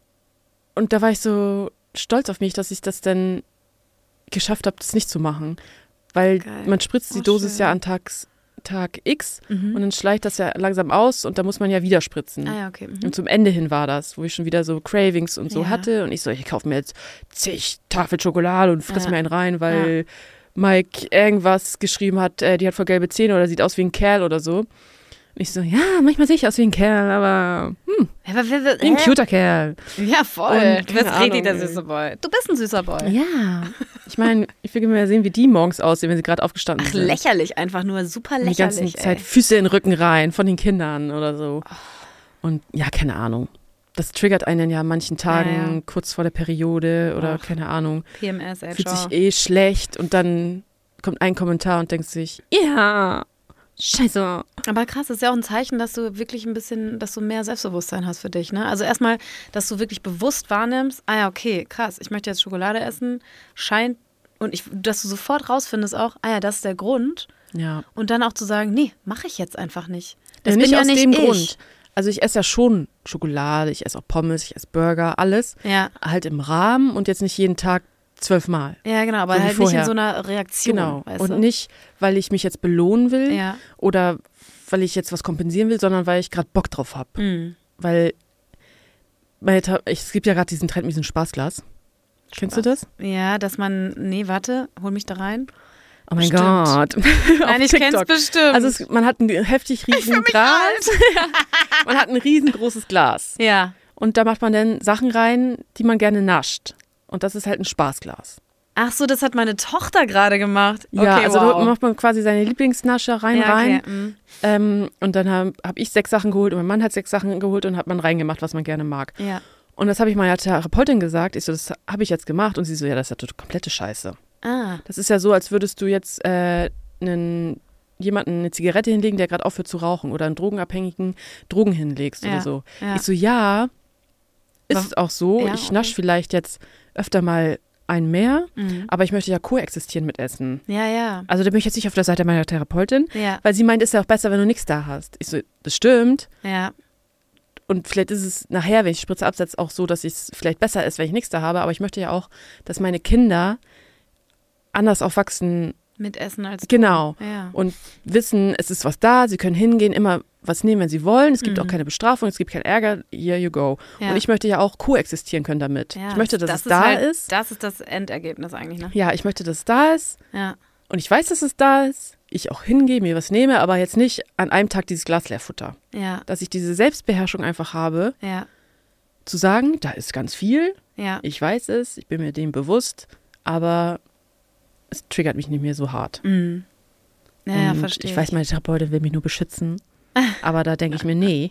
Und da war ich so stolz auf mich, dass ich das dann geschafft habe, das nicht zu machen. Weil Geil. man spritzt die Oh, Dosis schön. ja an Tags, Tag X Mhm. und dann schleicht das ja langsam aus und da muss man ja wieder spritzen. Ah ja, okay. Mhm. Und zum Ende hin war das, wo ich schon wieder so Cravings und so Ja. hatte. Und ich so, ich kaufe mir jetzt zig Tafel Schokolade und friss Ja. mir einen rein, weil Mike irgendwas geschrieben hat, äh, die hat voll gelbe Zähne oder sieht aus wie ein Kerl oder so. Und ich so, ja, manchmal sehe ich aus wie ein Kerl, aber hm, Ja, aber wer, wer, wie ein hä? cuter Kerl. Ja, voll. Und Du bist keine richtig der Ahnung, süße Boy. Du bist ein süßer Boy. Ja, ich meine, ich will mir sehen, wie die morgens aussehen, wenn sie gerade aufgestanden Ach, sind. lächerlich einfach nur. Super Und die lächerlich, ganze Zeit ey. Füße in den Rücken rein von den Kindern oder so. Und ja, keine Ahnung. Das triggert einen ja an manchen Tagen Ja, ja. kurz vor der Periode oder Ach. keine Ahnung. P M S, ey, Fühlt ciao. sich eh schlecht und dann kommt ein Kommentar und denkt sich, ja, scheiße. Aber krass, das ist ja auch ein Zeichen, dass du wirklich ein bisschen, dass du mehr Selbstbewusstsein hast für dich, ne? Also erstmal, dass du wirklich bewusst wahrnimmst, ah ja, okay, krass, ich möchte jetzt Schokolade essen, scheint, und ich, dass du sofort rausfindest auch, ah ja, das ist der Grund. Ja, Und dann auch zu sagen, nee, mache ich jetzt einfach nicht. Das ja, bin nicht ja aus nicht dem ich. Grund. Also ich esse ja schon Schokolade, ich esse auch Pommes, ich esse Burger, alles. Ja, Halt im Rahmen und jetzt nicht jeden Tag zwölfmal. ja, genau, aber So wie halt nicht in vorher. so einer Reaktion, Genau. weißt Und du? nicht, weil ich mich jetzt belohnen will Ja. oder weil ich jetzt was kompensieren will, sondern weil ich gerade Bock drauf habe. Mhm. Weil meine Ta- ich, es gibt ja gerade diesen Trend mit diesem Spaßglas. Kennst du das? Ja, dass man, nee, warte, hol mich da rein. Oh mein Stimmt. Gott. Nein, ich kenn's bestimmt. Also es, man hat ein heftig riesen Glas. Man hat ein riesengroßes Glas. ja. Und da macht man dann Sachen rein, die man gerne nascht. Und das ist halt ein Spaßglas. Ach so, das hat meine Tochter gerade gemacht. Ja, okay, also wow. da macht man quasi seine Lieblingsnasche rein, ja, rein. okay. mhm. Ähm, und dann habe hab ich sechs Sachen geholt und mein Mann hat sechs Sachen geholt und hat man reingemacht, was man gerne mag. Ja. Und das habe ich meiner Therapeutin gesagt. Ich so, das habe ich jetzt gemacht. Und sie so, ja, das ist ja komplette Scheiße. Ah. Das ist ja so, als würdest du jetzt äh, einen, jemanden eine Zigarette hinlegen, der gerade aufhört zu rauchen oder einen Drogenabhängigen Drogen hinlegst Ja, oder so. ja. Ich so, ja, ist Aber- es auch so. ja, ich nasch okay. vielleicht jetzt öfter mal einen mehr, Mhm. aber ich möchte ja koexistieren mit Essen. Ja, ja. Also da bin ich jetzt nicht auf der Seite meiner Therapeutin, Ja. weil sie meint, ist ja auch besser, wenn du nichts da hast. Ich so, das stimmt. Ja. Und vielleicht ist es nachher, wenn ich Spritze absetze, auch so, dass es vielleicht besser ist, wenn ich nichts da habe. Aber ich möchte ja auch, dass meine Kinder anders aufwachsen. Mit Essen als du. Genau. Ja. Und wissen, es ist was da, sie können hingehen, immer was nehmen, wenn sie wollen. Es gibt Mhm. auch keine Bestrafung, es gibt keinen Ärger. Here you go. Ja. Und ich möchte ja auch koexistieren können damit. Ja, ich möchte, dass das es ist da halt, ist. Das ist das Endergebnis eigentlich, ne? Ja, ich möchte, dass es da ist. Ja. Und ich weiß, dass es da ist. Ich auch hingehe, mir was nehme, aber jetzt nicht an einem Tag dieses Glas leer futter. Ja. Dass ich diese Selbstbeherrschung einfach habe, Ja. zu sagen, da ist ganz viel. Ja. Ich weiß es, ich bin mir dem bewusst, aber es triggert mich nicht mehr so hart. Mhm. Ja, ja, Und verstehe. ich weiß, meine Therapeutin will mich nur beschützen, aber da denke ich mir, nee,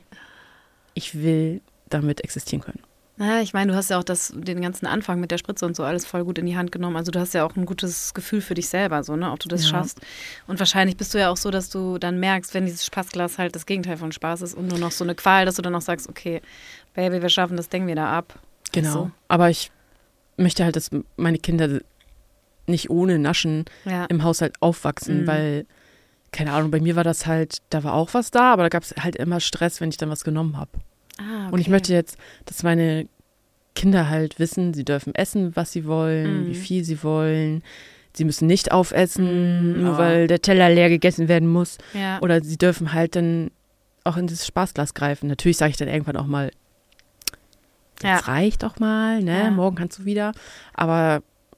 ich will damit existieren können. Naja, ich meine, du hast ja auch das, den ganzen Anfang mit der Spritze und so alles voll gut in die Hand genommen. Also du hast ja auch ein gutes Gefühl für dich selber, so, ne, ob du das Ja. schaffst. Und wahrscheinlich bist du ja auch so, dass du dann merkst, wenn dieses Spaßglas halt das Gegenteil von Spaß ist und nur noch so eine Qual, dass du dann auch sagst, okay, Baby, wir schaffen das Ding wieder ab. Genau. So. Aber ich möchte halt, dass meine Kinder nicht ohne Naschen Ja. im Haushalt aufwachsen, Mhm. weil, keine Ahnung, bei mir war das halt, da war auch was da, aber da gab es halt immer Stress, wenn ich dann was genommen habe. Ah, okay. Und ich möchte jetzt, dass meine Kinder halt wissen, sie dürfen essen, was sie wollen, Mhm. wie viel sie wollen. Sie müssen nicht aufessen, Mhm, nur oh. weil der Teller leer gegessen werden muss. Ja. Oder sie dürfen halt dann auch in das Spaßglas greifen. Natürlich sage ich dann irgendwann auch mal, Ja. jetzt reicht auch mal, ne? Ja. Morgen kannst du wieder. Aber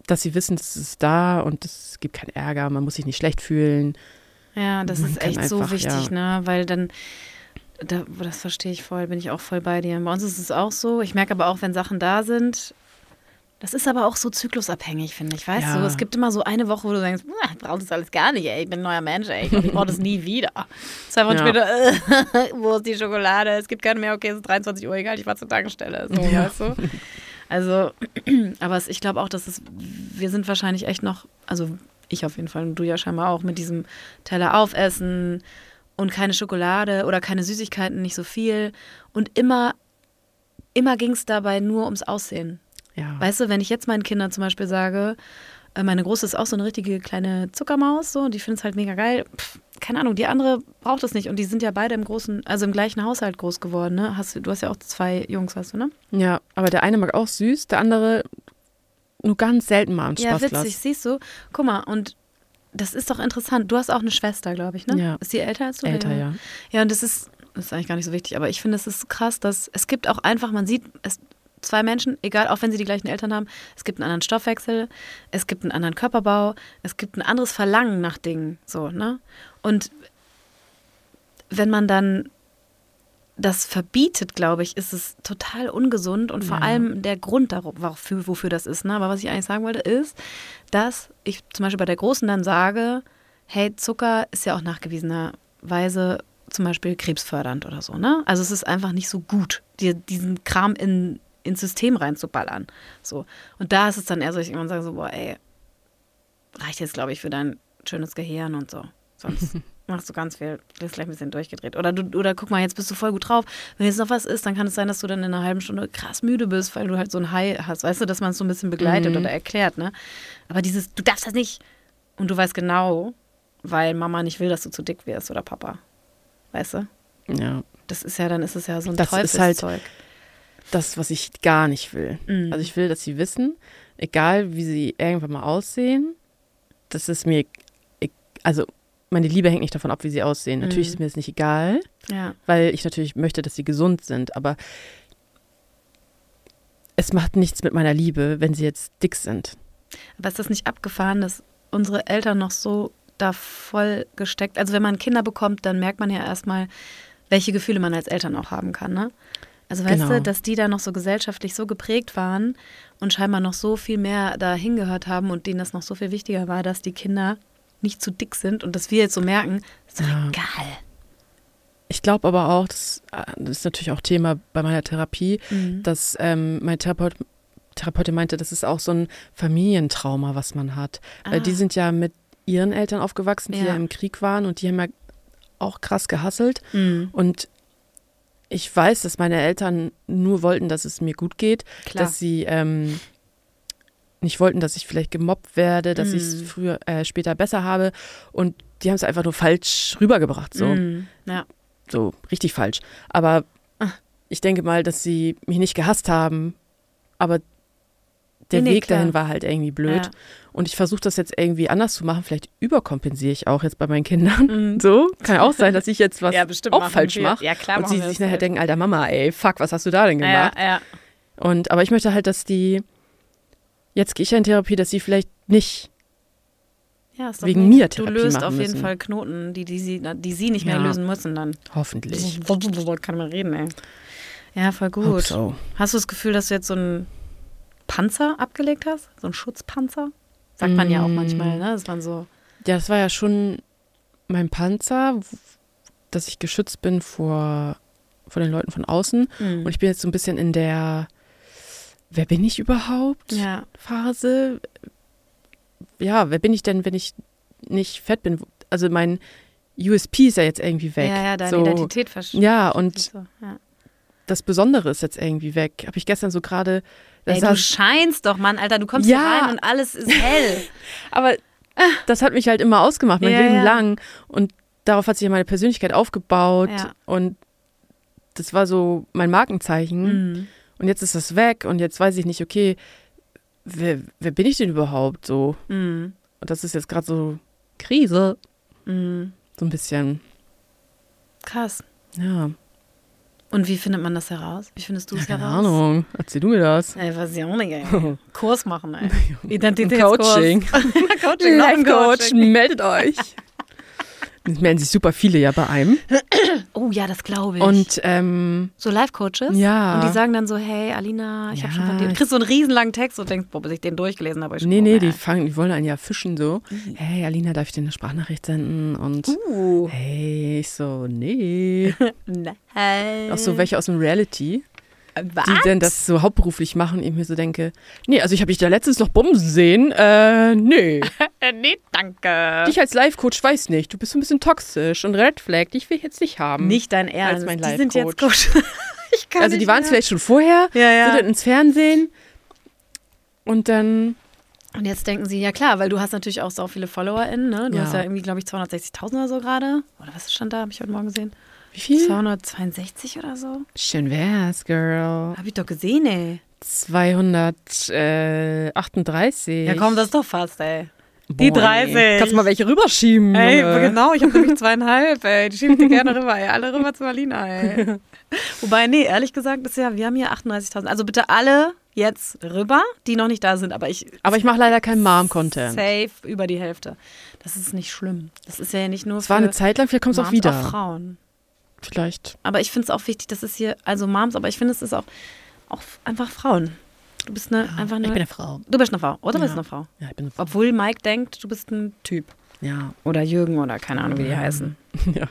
dass sie wissen, es ist da und es gibt keinen Ärger, man muss sich nicht schlecht fühlen. Ja, das Man ist kann echt einfach, so wichtig, ja. ne? Weil dann, da, das verstehe ich voll, bin ich auch voll bei dir. Bei uns ist es auch so. Ich merke aber auch, wenn Sachen da sind, das ist aber auch so zyklusabhängig, finde ich. Weißt Ja. du, es gibt immer so eine Woche, wo du denkst, "Ah, ich brauche das alles gar nicht, ey. Ich bin ein neuer Mensch, ey. Ich, glaub, ich brauche das nie wieder. Zwei Wochen Ja. später, äh, wo ist die Schokolade? Es gibt keine mehr, okay, es ist dreiundzwanzig Uhr, egal, ich war zur Tankstelle. So, Ja. weißt du? Also, aber es, ich glaube auch, dass es, wir sind wahrscheinlich echt noch, also ich auf jeden Fall und du ja scheinbar auch, mit diesem Teller aufessen und keine Schokolade oder keine Süßigkeiten, nicht so viel. Und immer, immer ging es dabei nur ums Aussehen. Ja. Weißt du, wenn ich jetzt meinen Kindern zum Beispiel sage, äh, meine Große ist auch so eine richtige kleine Zuckermaus, so, und die findet es halt mega geil. Pff, keine Ahnung, die andere braucht es nicht. Und die sind ja beide im großen, also im gleichen Haushalt groß geworden, ne? Hast du, du hast ja auch zwei Jungs, hast du, ne? Ja, aber der eine mag auch süß, der andere nur ganz selten mal am Ja, Spaßplatz. witzig, siehst du. Guck mal, und das ist doch interessant. Du hast auch eine Schwester, glaube ich, ne? Ja. Ist die älter als du? Älter, ja. Ja, und das ist, das ist eigentlich gar nicht so wichtig, aber ich finde, es ist krass, dass es gibt auch einfach, man sieht, es zwei Menschen, egal, auch wenn sie die gleichen Eltern haben, es gibt einen anderen Stoffwechsel, es gibt einen anderen Körperbau, es gibt ein anderes Verlangen nach Dingen, so, ne? Und wenn man dann das verbietet, glaube ich, ist es total ungesund und vor Ja. allem der Grund, darauf, wofür, wofür das ist. Ne? Aber was ich eigentlich sagen wollte, ist, dass ich zum Beispiel bei der Großen dann sage, hey, Zucker ist ja auch nachgewiesenerweise zum Beispiel krebsfördernd oder so. Ne? Also es ist einfach nicht so gut, dir diesen Kram in, ins System reinzuballern. So. Und da ist es dann eher so, ich irgendwann sage so, boah, ey, reicht jetzt, glaube ich, für dein schönes Gehirn und so. Sonst machst du ganz viel, bist gleich ein bisschen durchgedreht. Oder du, oder guck mal, jetzt bist du voll gut drauf. Wenn jetzt noch was ist, dann kann es sein, dass du dann in einer halben Stunde krass müde bist, weil du halt so ein High hast. Weißt du, dass man es so ein bisschen begleitet Mhm. oder erklärt, ne? Aber dieses, du darfst das nicht. Und du weißt genau, weil Mama nicht will, dass du zu dick wirst oder Papa. Weißt du? Ja. Das ist ja, dann ist es ja so ein Das ist halt- Teufelszeug. Das, was ich gar nicht will. Mhm. Also ich will, dass sie wissen, egal wie sie irgendwann mal aussehen, das ist mir, e- also meine Liebe hängt nicht davon ab, wie sie aussehen. Natürlich Mhm. ist mir das nicht egal, Ja. weil ich natürlich möchte, dass sie gesund sind, aber es macht nichts mit meiner Liebe, wenn sie jetzt dick sind. Aber ist das nicht abgefahren, dass unsere Eltern noch so da voll gesteckt, also wenn man Kinder bekommt, dann merkt man ja erstmal, welche Gefühle man als Eltern auch haben kann, ne? Also weißt Genau. du, dass die da noch so gesellschaftlich so geprägt waren und scheinbar noch so viel mehr da hingehört haben und denen das noch so viel wichtiger war, dass die Kinder nicht zu dick sind und dass wir jetzt so merken, ist doch Ja. egal. Ich glaube aber auch, das, das ist natürlich auch Thema bei meiner Therapie, Mhm. dass ähm, mein Therapeut, Therapeutin meinte, das ist auch so ein Familientrauma, was man hat. Weil Ah. die sind ja mit ihren Eltern aufgewachsen, die Ja. ja, im Krieg waren und die haben ja auch krass gehasselt. Mhm. Und ich weiß, dass meine Eltern nur wollten, dass es mir gut geht, Klar. dass sie ähm, nicht wollten, dass ich vielleicht gemobbt werde, dass ich es Mhm. früher, äh, später besser habe. Und die haben es einfach nur falsch rübergebracht. So. Mhm. Ja. So richtig falsch. Aber Ah. ich denke mal, dass sie mich nicht gehasst haben, aber der Nee, nee, Weg klar. dahin war halt irgendwie blöd. Ja. Und ich versuche das jetzt irgendwie anders zu machen. Vielleicht überkompensiere ich auch jetzt bei meinen Kindern. Mhm. So, kann ja auch sein, dass ich jetzt was Ja, bestimmt auch machen falsch wir. mache. Ja, klar Und machen sie wir sich das nachher halt. denken, alter Mama, ey, fuck, was hast du da denn gemacht? Ja, ja. Und, aber ich möchte halt, dass die, jetzt gehe ich ja in Therapie, dass sie vielleicht nicht, Ja, ist doch Wegen mega. mir Therapie Du löst machen auf jeden müssen. Fall Knoten, die, die, sie, die sie nicht mehr Ja. lösen müssen dann. hoffentlich. Kann man reden, ey. Ja, voll Hope gut. so. Hast du das Gefühl, dass du jetzt so einen Panzer abgelegt hast? So einen Schutzpanzer? Sagt man ja auch Mm. manchmal, ne? Dass man so. Ja, das war ja schon mein Panzer, w- dass ich geschützt bin vor, vor den Leuten von außen. Mhm. Und ich bin jetzt so ein bisschen in der Wer bin ich überhaupt? Ja. Phase. Ja, wer bin ich denn, wenn ich nicht fett bin? Also mein U S P ist ja jetzt irgendwie weg. Ja, ja, deine so, Identität verschwindet. Ja, und So, ja. das Besondere ist jetzt irgendwie weg. Habe ich gestern so gerade. da Ey, du saß- scheinst doch, Mann, Alter. Du kommst Ja. hier rein und alles ist hell. Aber das hat mich halt immer ausgemacht, mein Ja, Leben ja. lang. Und darauf hat sich ja meine Persönlichkeit aufgebaut. Ja. Und das war so mein Markenzeichen. Mhm. Und jetzt ist das weg. Und jetzt weiß ich nicht, okay, wer, wer bin ich denn überhaupt so? Mhm. Und das ist jetzt gerade so Krise. Mhm. So ein bisschen, Krass. ja. Und wie findet man das heraus? Wie findest du es Keine heraus? Ahnung, erzähl du mir das. Ey, weiß ich auch nicht, ey. Kurs machen, ey. Identitätskurs. Coaching. Coaching, noch ein Life-Coach, Coaching. meldet euch. Es melden sich super viele ja bei einem. Oh ja, das glaube ich. Und ähm, so Live-Coaches? Ja. Und die sagen dann so, hey, Alina, ich Ja. habe schon von dir. Du kriegst so einen riesenlangen Text und denkst, boah, bis ich den durchgelesen habe. ich schon, nee, oh, nee, ey. die fangen, die wollen einen ja fischen so. Hey, Alina, darf ich dir eine Sprachnachricht senden? Und Uh. hey, ich so, nee. Nein. Auch so welche aus dem Reality, Was? die denn das so hauptberuflich machen und ich mir so denke, nee, also ich habe dich da letztens noch bumsen sehen. Äh, nee. Äh, nee, danke. Dich als Life-Coach weiß nicht. Du bist so ein bisschen toxisch und Red Flag, dich will ich jetzt nicht haben. Nicht dein Ernst. mein die sind jetzt Life-Coach. Coach. Ich kann Also die nicht waren es mehr. vielleicht schon vorher, Ja, ja. so dann ins Fernsehen und dann, Und jetzt denken sie, ja klar, weil du hast natürlich auch so viele FollowerInnen, ne? Du Ja. hast ja irgendwie, glaube ich, zweihundertsechzigtausend oder so gerade. Oder was stand da? Habe ich heute Morgen gesehen. wie viel? zweihundertzweiundsechzig oder so. Schön wär's, Girl. Habe ich doch gesehen, ey. zweihundertachtunddreißig. Ja komm, das ist doch fast, ey. Die Boah, ey. dreißig. Kannst du mal welche rüberschieben, Ey, Junge. genau, ich habe nämlich zweieinhalb, ey. Die schiebe ich dir gerne rüber, ey. Alle rüber zu Alina, ey. Wobei, nee, ehrlich gesagt, ist ja, wir haben hier achtunddreißigtausend. Also bitte alle jetzt rüber, die noch nicht da sind. Aber ich Aber ich mache leider keinen Mom-Content. safe über die Hälfte. Das ist nicht schlimm. Das ist ja nicht nur Es war für eine Zeit lang, vielleicht kommt es auch Moms, wieder. auch Frauen. Vielleicht. Aber ich finde es auch wichtig, dass es hier, also Moms, aber ich finde, es ist auch, auch einfach Frauen. Du bist eine, einfach eine, Ich bin eine Frau. du bist eine Frau, oder? Du Ja. bist eine Frau. Ja, ich bin eine Frau. Obwohl Mike denkt, du bist ein Typ. Ja. Oder Jürgen oder keine Ahnung, wie die heißen. ja.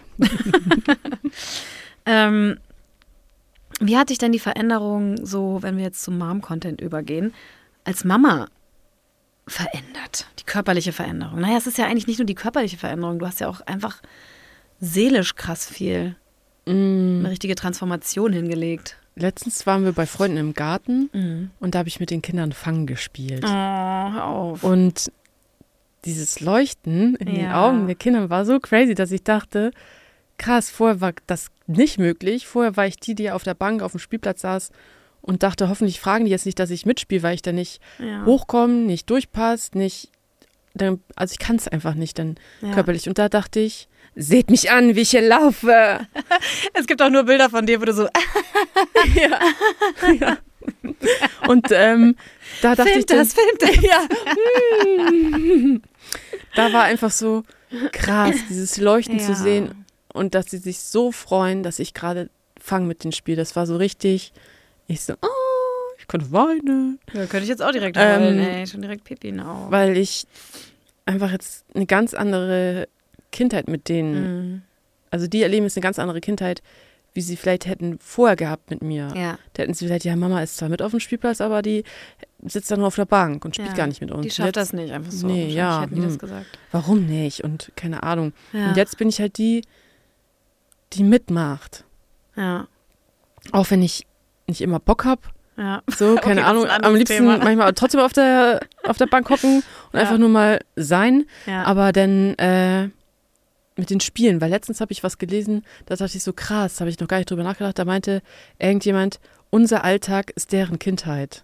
Ähm, wie hat dich denn die Veränderung so, wenn wir jetzt zum Mom-Content übergehen, als Mama verändert? Die körperliche Veränderung. Naja, es ist ja eigentlich nicht nur die körperliche Veränderung, du hast ja auch einfach seelisch krass viel, Mm. eine richtige Transformation hingelegt. Letztens waren wir bei Freunden im Garten Mhm. und da habe ich mit den Kindern Fang gespielt. Oh, hör auf. Und dieses Leuchten in den Ja. Augen der Kinder war so crazy, dass ich dachte, krass, vorher war das nicht möglich. Vorher war ich die, die auf der Bank auf dem Spielplatz saß und dachte, hoffentlich fragen die jetzt nicht, dass ich mitspiele, weil ich da nicht Ja. hochkomme, nicht durchpasst, nicht, dann, also ich kann es einfach nicht dann Ja. körperlich. Und da dachte ich, seht mich an, wie ich hier laufe. Es gibt auch nur Bilder von dir, wo du so, ja. ja. Und ähm, da dachte ich filmt dann, das, filmt das. ja. Hm. Da war einfach so krass, dieses Leuchten Ja. zu sehen und dass sie sich so freuen, dass ich gerade Fang mit denen spiele. Das war so richtig, ich so, oh, ich konnte weinen, Ja, könnte ich jetzt auch direkt Ähm, heulen, ey. Schon direkt Pipi in den Augen. weil ich einfach jetzt eine ganz andere Kindheit mit denen, Mhm. also die erleben jetzt eine ganz andere Kindheit, wie sie vielleicht hätten vorher gehabt mit mir. Ja, Da hätten sie gesagt, ja, Mama ist zwar mit auf dem Spielplatz, aber die sitzt dann nur auf der Bank und spielt Ja, gar nicht mit uns. die Und schafft jetzt, das nicht einfach so. Nee, Wahrscheinlich ja, hätten die das hm. gesagt. Warum nicht? Und keine Ahnung. Ja. Und jetzt bin ich halt die, die mitmacht. Ja, Auch wenn ich nicht immer Bock habe. ja. So, keine Okay, das ist Ahnung. ein anderes Am liebsten Thema. manchmal trotzdem auf der, auf der Bank hocken und Ja. einfach nur mal sein. Ja. Aber dann äh, mit den Spielen. Weil letztens habe ich was gelesen, da dachte ich so, krass, habe ich noch gar nicht drüber nachgedacht. Da meinte irgendjemand, unser Alltag ist deren Kindheit.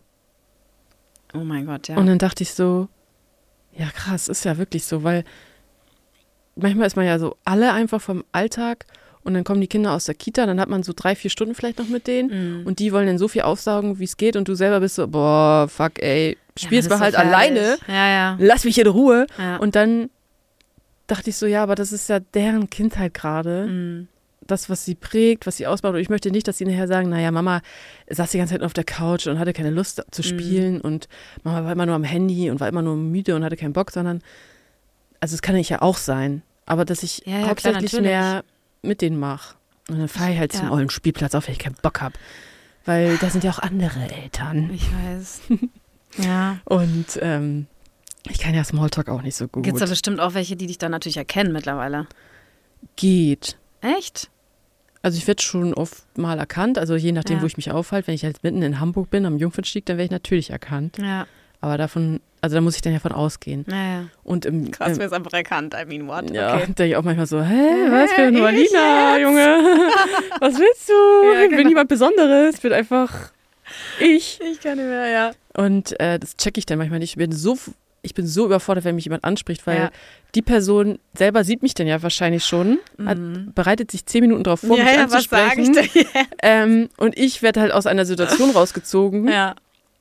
Oh mein Gott, ja. Und dann dachte ich so, ja krass, ist ja wirklich so, weil manchmal ist man ja so alle einfach vom Alltag und dann kommen die Kinder aus der Kita, dann hat man so drei, vier Stunden vielleicht noch mit denen Mhm. und die wollen dann so viel aufsaugen, wie es geht und du selber bist so, boah, fuck ey, spielst Ja, mal man halt ist so alleine, fertig. Ja, ja. lass mich in Ruhe. ja. Und dann dachte ich so, ja, aber das ist ja deren Kindheit gerade, Mhm. das, was sie prägt, was sie ausmacht. Und ich möchte nicht, dass sie nachher sagen, naja, Mama saß die ganze Zeit nur auf der Couch und hatte keine Lust zu spielen Mhm. und Mama war immer nur am Handy und war immer nur müde und hatte keinen Bock, sondern, also es kann ich ja auch sein, aber dass ich Ja, ja, klar, hauptsächlich natürlich. mehr mit denen mache. Und dann fahre ich halt zum Ja. ollen Spielplatz auf, wenn ich keinen Bock habe. Weil da sind ja auch andere Eltern. Ich weiß. Ja. Und ähm, ich kann ja Smalltalk auch nicht so gut. Gibt es da bestimmt auch welche, die dich dann natürlich erkennen mittlerweile. Geht. Echt? Also ich werde schon oft mal erkannt, also je nachdem, Ja. wo ich mich aufhalte. Wenn ich jetzt mitten in Hamburg bin, am Jungfernstieg, dann werde ich natürlich erkannt. Ja. Aber davon, also da muss ich dann ja von ausgehen. Naja. Und im, Krass, im wir es einfach erkannt. I mean, what? ja, Okay. denke ich auch manchmal so, hä, was für Hä, eine ich Alina, jetzt? Junge? Was willst du? Ja, Ich bin genau. niemand Besonderes, ich bin einfach ich. Ich kann nicht mehr, ja. Und äh, das checke ich dann manchmal nicht. Ich bin so f- ich bin so überfordert, wenn mich jemand anspricht, weil Ja. die Person selber sieht mich dann ja wahrscheinlich schon, hat, Mhm. bereitet sich zehn Minuten darauf vor, ja, mich ja, was sag anzusprechen. ich denn jetzt? Ähm, und ich werde halt aus einer Situation rausgezogen, Ja.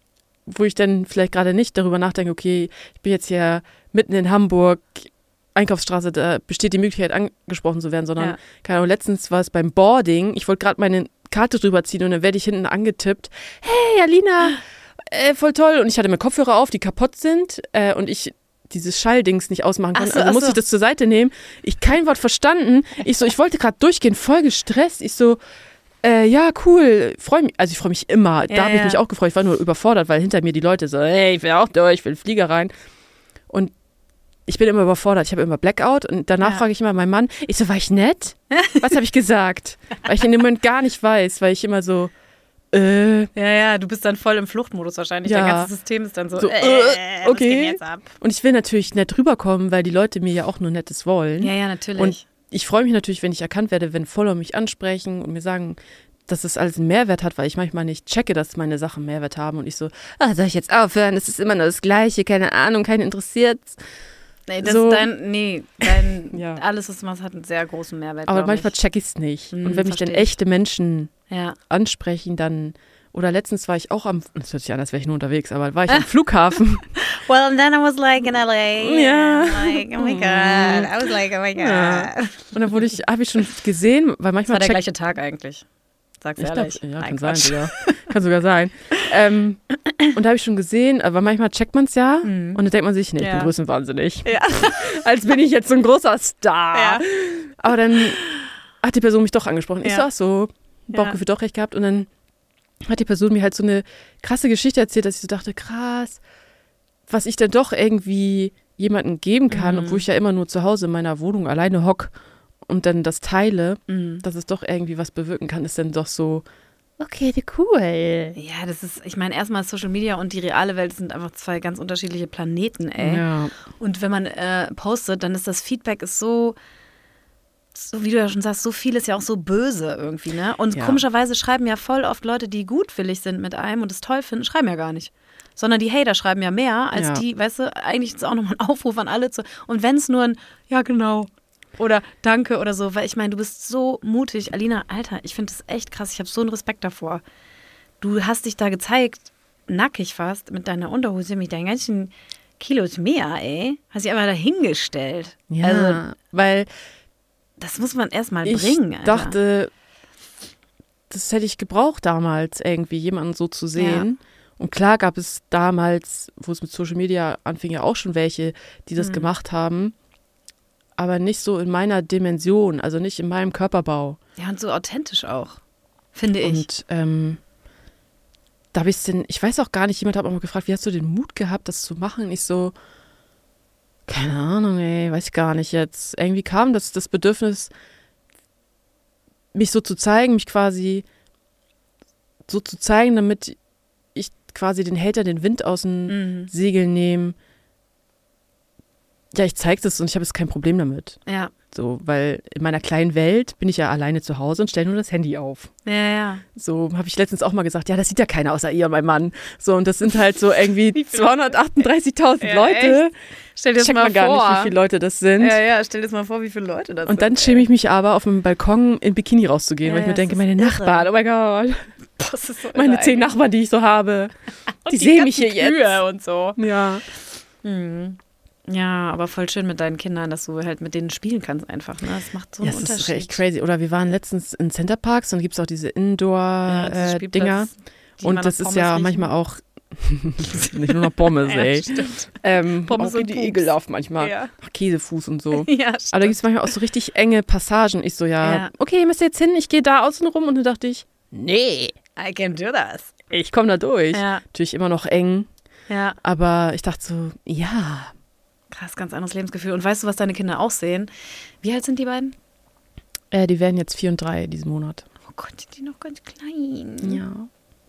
wo ich dann vielleicht gerade nicht darüber nachdenke, okay, ich bin jetzt hier mitten in Hamburg, Einkaufsstraße, da besteht die Möglichkeit, angesprochen zu werden, sondern, Ja. keine Ahnung, letztens war es beim Boarding, ich wollte gerade meine Karte drüber ziehen und dann werde ich hinten angetippt, hey, Alina, äh, voll toll. Und ich hatte mir Kopfhörer auf, die kaputt sind äh, und ich dieses Schalldings nicht ausmachen Ach konnte. so, also ach musste so. ich das zur Seite nehmen. Ich kein Wort verstanden. Ich so, ich wollte gerade durchgehen, voll gestresst. Ich so, äh, ja, cool, freue mich. Also ich freue mich immer. Da Ja, habe ich ja. mich auch gefreut. Ich war nur überfordert, weil hinter mir die Leute so, hey, ich will auch durch, ich will in den Flieger rein. Und ich bin immer überfordert. Ich habe immer Blackout und danach Ja. frage ich immer meinen Mann, ich so, war ich nett? Was habe ich gesagt? Weil ich in dem Moment gar nicht weiß, weil ich immer so, äh, Ja, ja, du bist dann voll im Fluchtmodus wahrscheinlich. Ja. Dein ganzes System ist dann so, So, äh, äh, was okay. geht denn jetzt ab? und ich will natürlich nett rüberkommen, weil die Leute mir ja auch nur Nettes wollen. Ja, ja, natürlich. Und ich freue mich natürlich, wenn ich erkannt werde, wenn Follower mich ansprechen und mir sagen, dass das alles einen Mehrwert hat, weil ich manchmal nicht checke, dass meine Sachen Mehrwert haben und ich so, ah, soll ich jetzt aufhören? Es ist immer nur das Gleiche, keine Ahnung, keinen interessiert. nee, das so- ist dein, nee, dein, Ja. alles, was du machst, hat einen sehr großen Mehrwert, Aber glaub manchmal ich. check ich es nicht. Hm, und wenn mich dann versteh ich. echte Menschen Ja. ansprechen, dann, oder letztens war ich auch am, das hört sich an, als wäre ich nur unterwegs, aber war ich am Flughafen. Well, and then I was like in L A. Ja. Like, oh my God. I was like, oh my God. Ja. Und dann wurde ich, habe ich schon gesehen, weil Das manchmal war der check, gleiche Tag eigentlich. Sag's Ich glaub, ehrlich. ja, Nein, kann sein Quatsch. sogar. Kann sogar sein. Ähm, und da habe ich schon gesehen, aber manchmal checkt man es ja Mhm. und dann denkt man sich, nee, ich Ja. bin größenwahnsinnig. Ja. Als bin ich jetzt so ein großer Star. Ja. Aber dann hat die Person mich doch angesprochen. Ich Ja. so, ach so, Bauchgefühl doch recht gehabt. Und dann hat die Person mir halt so eine krasse Geschichte erzählt, dass ich so dachte, krass, was ich dann doch irgendwie jemandem geben kann, Mhm. obwohl ich ja immer nur zu Hause in meiner Wohnung alleine hock und dann das teile, Mhm. dass es doch irgendwie was bewirken kann, ist dann doch so, okay, cool. Ja, das ist, ich meine, erstmal Social Media und die reale Welt sind einfach zwei ganz unterschiedliche Planeten, ey. Ja. Und wenn man äh, postet, dann ist das Feedback ist so, so, wie du ja schon sagst, so viel ist ja auch so böse irgendwie, ne? Und Ja. komischerweise schreiben ja voll oft Leute, die gutwillig sind mit einem und es toll finden, schreiben ja gar nicht. Sondern die Hater schreiben ja mehr als Ja. die, weißt du, eigentlich ist es auch nochmal ein Aufruf an alle zu. Und wenn es nur ein, ja genau, oder danke oder so, weil ich meine, du bist so mutig. Alina, Alter, ich finde das echt krass, ich habe so einen Respekt davor. Du hast dich da gezeigt, nackig fast, mit deiner Unterhose, mit deinen ganzen Kilos mehr, ey. Hast dich einfach dahingestellt. Ja, Also, weil das muss man erstmal ich bringen, Alter. dachte, das hätte ich gebraucht damals, irgendwie jemanden so zu sehen. Und klar gab es damals, wo es mit Social Media anfing, ja auch schon welche, die das Mhm. gemacht haben. Aber nicht so in meiner Dimension, also nicht in meinem Körperbau. Ja, und so authentisch auch, finde ich. Und ähm, da habe ich es denn, ich weiß auch gar nicht, jemand hat auch mal gefragt, wie hast du den Mut gehabt, das zu machen? Ich so, keine Ahnung, ey, weiß ich gar nicht jetzt. Irgendwie kam das, das Bedürfnis, mich so zu zeigen, mich quasi so zu zeigen, damit ich quasi den Hater den Wind aus den Mhm. Segeln nehme. Ja, ich zeige das und ich habe jetzt kein Problem damit. Ja, So, weil in meiner kleinen Welt bin ich ja alleine zu Hause und stelle nur das Handy auf. ja, ja. So habe ich letztens auch mal gesagt, ja, das sieht ja keiner außer ihr und mein Mann. So, und das sind halt so irgendwie zweihundertachtunddreißigtausend Ja, Leute. Stell dir das Checkt mal man gar vor. nicht, wie viele Leute das sind. Ja, ja, stell dir das mal vor, wie viele Leute das sind. Und dann schäme ich mich aber, auf dem Balkon in Bikini rauszugehen, Ja, weil ich mir ja, denke, das ist meine irre. Nachbarn, oh mein Gott, Das ist so meine irre zehn eigentlich. Nachbarn, die ich so habe, Und die sehen mich ganzen hier jetzt. Kühe und so. Ja. Mhm. Ja, aber voll schön mit deinen Kindern, dass du halt mit denen spielen kannst einfach. Ne? Das macht so Ja, einen das ist Unterschied. echt crazy. Oder wir waren letztens in Centerparks und gibt es auch diese Ja, dieses Indoor-Dinger. Spielplatz, die und man das nach ist Pommes ja riechen. manchmal auch nicht nur noch Pommes, Ja, ey. stimmt. Ähm, Pommes auch und die Pups. ekelhaft manchmal. Ja. Ach, Käsefuß und so. Ja, Aber da stimmt. gibt es manchmal auch so richtig enge Passagen. Ich so, ja, Ja. okay, ihr müsst jetzt hin, ich gehe da außen rum. Und dann dachte ich, nee, I can do this. ich komme da durch. Ja, Natürlich immer noch eng, ja. aber ich dachte so, ja, Krass, ganz anderes Lebensgefühl. Und weißt du, was deine Kinder auch sehen? Wie alt sind die beiden? äh, die werden jetzt vier und drei diesen Monat. Oh Gott, sind die noch ganz klein. Ja.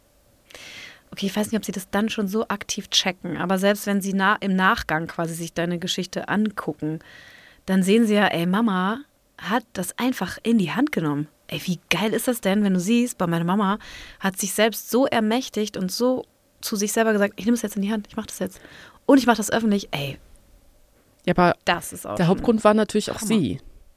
Okay, ich weiß nicht, ob sie das dann schon so aktiv checken, aber selbst wenn sie na- im Nachgang quasi sich deine Geschichte angucken, dann sehen sie ja, ey, Mama hat das einfach in die Hand genommen. Ey, wie geil ist das denn, wenn du siehst, bei meiner Mama hat sich selbst so ermächtigt und so zu sich selber gesagt, ich nehme es jetzt in die Hand, ich mache das jetzt. und ich mache das öffentlich, ey, Ja, aber das ist auch der schon- Hauptgrund war natürlich auch Hammer. sie.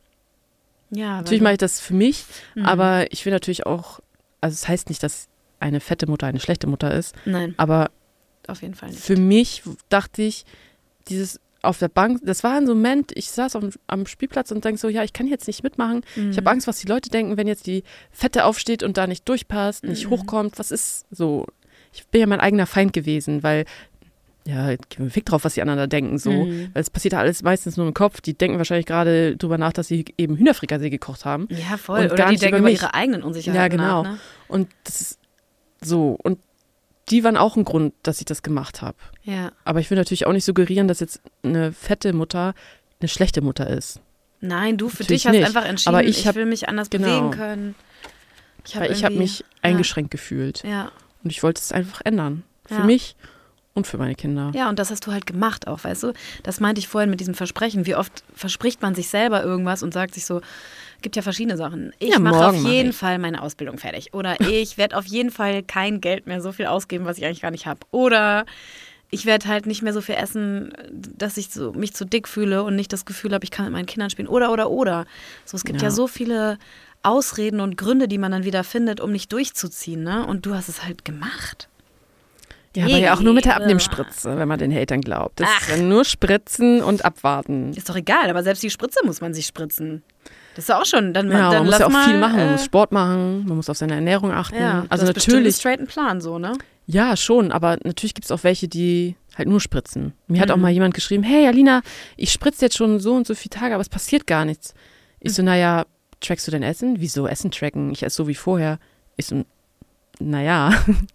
Ja, Natürlich mache ich das für mich, Mhm. aber ich will natürlich auch, also es heißt nicht, dass eine fette Mutter eine schlechte Mutter ist, Nein, aber auf jeden Fall nicht. für mich dachte ich, dieses auf der Bank, das war ein so Moment, ich saß auf, dem- am Spielplatz und denke so, ja, ich kann jetzt nicht mitmachen. Mhm. Ich habe Angst, was die Leute denken, wenn jetzt die Fette aufsteht und da nicht durchpasst, nicht Mhm. hochkommt. Was ist so? Ich bin ja mein eigener Feind gewesen, weil, ja, ich gebe mir Fick drauf, was die anderen da denken, so. Mhm. Weil es passiert ja alles meistens nur im Kopf. Die denken wahrscheinlich gerade drüber nach, dass sie eben Hühnerfrikassee gekocht haben. Ja, voll. Und Oder gar die nicht denken über über mich. ihre eigenen Unsicherheiten Ja, genau. nach, ne? Und das ist so. Und die waren auch ein Grund, dass ich das gemacht habe. Ja. Aber ich will natürlich auch nicht suggerieren, dass jetzt eine fette Mutter eine schlechte Mutter ist. Nein, du für Natürlich dich hast nicht. einfach entschieden, Aber ich ich, hab- will mich anders genau. bewegen können. Ich Weil ich habe irgendwie- mich eingeschränkt gefühlt. Ja. Und ich wollte es einfach ändern. Für Ja. mich und für meine Kinder. Ja, und das hast du halt gemacht auch, weißt du? Das meinte ich vorhin mit diesem Versprechen. Wie oft verspricht man sich selber irgendwas und sagt sich so, gibt ja verschiedene Sachen. Ich Ja, mache morgen auf mach jeden ich. Fall meine Ausbildung fertig. Oder ich werde auf jeden Fall kein Geld mehr so viel ausgeben, was ich eigentlich gar nicht habe. Oder ich werde halt nicht mehr so viel essen, dass ich so, mich zu dick fühle und nicht das Gefühl habe, ich kann mit meinen Kindern spielen. Oder, oder, oder. So, es gibt ja, Ja. so viele Ausreden und Gründe, die man dann wieder findet, um nicht durchzuziehen. Ne? Und du hast es halt gemacht. Ja, aber ja auch nur mit der Ewig. Abnehmspritze, wenn man den Hatern glaubt. Das Ach. ist dann nur spritzen und abwarten. Ist doch egal, aber selbst die Spritze muss man sich spritzen. Das ist ja auch schon. Dann, Ja, dann man muss lass ja auch mal, viel machen. Man äh, muss Sport machen, man muss auf seine Ernährung achten. Ja, also du hast bestimmt einen natürlich, straighten Plan so, ne? ja schon, aber natürlich gibt es auch welche, die halt nur spritzen. Mir hat auch Mhm. mal jemand geschrieben, hey Alina, ich spritze jetzt schon so und so viele Tage, aber es passiert gar nichts. Ich so, naja, trackst du dein Essen? Wieso Essen tracken? Ich esse so wie vorher. Ich so, naja,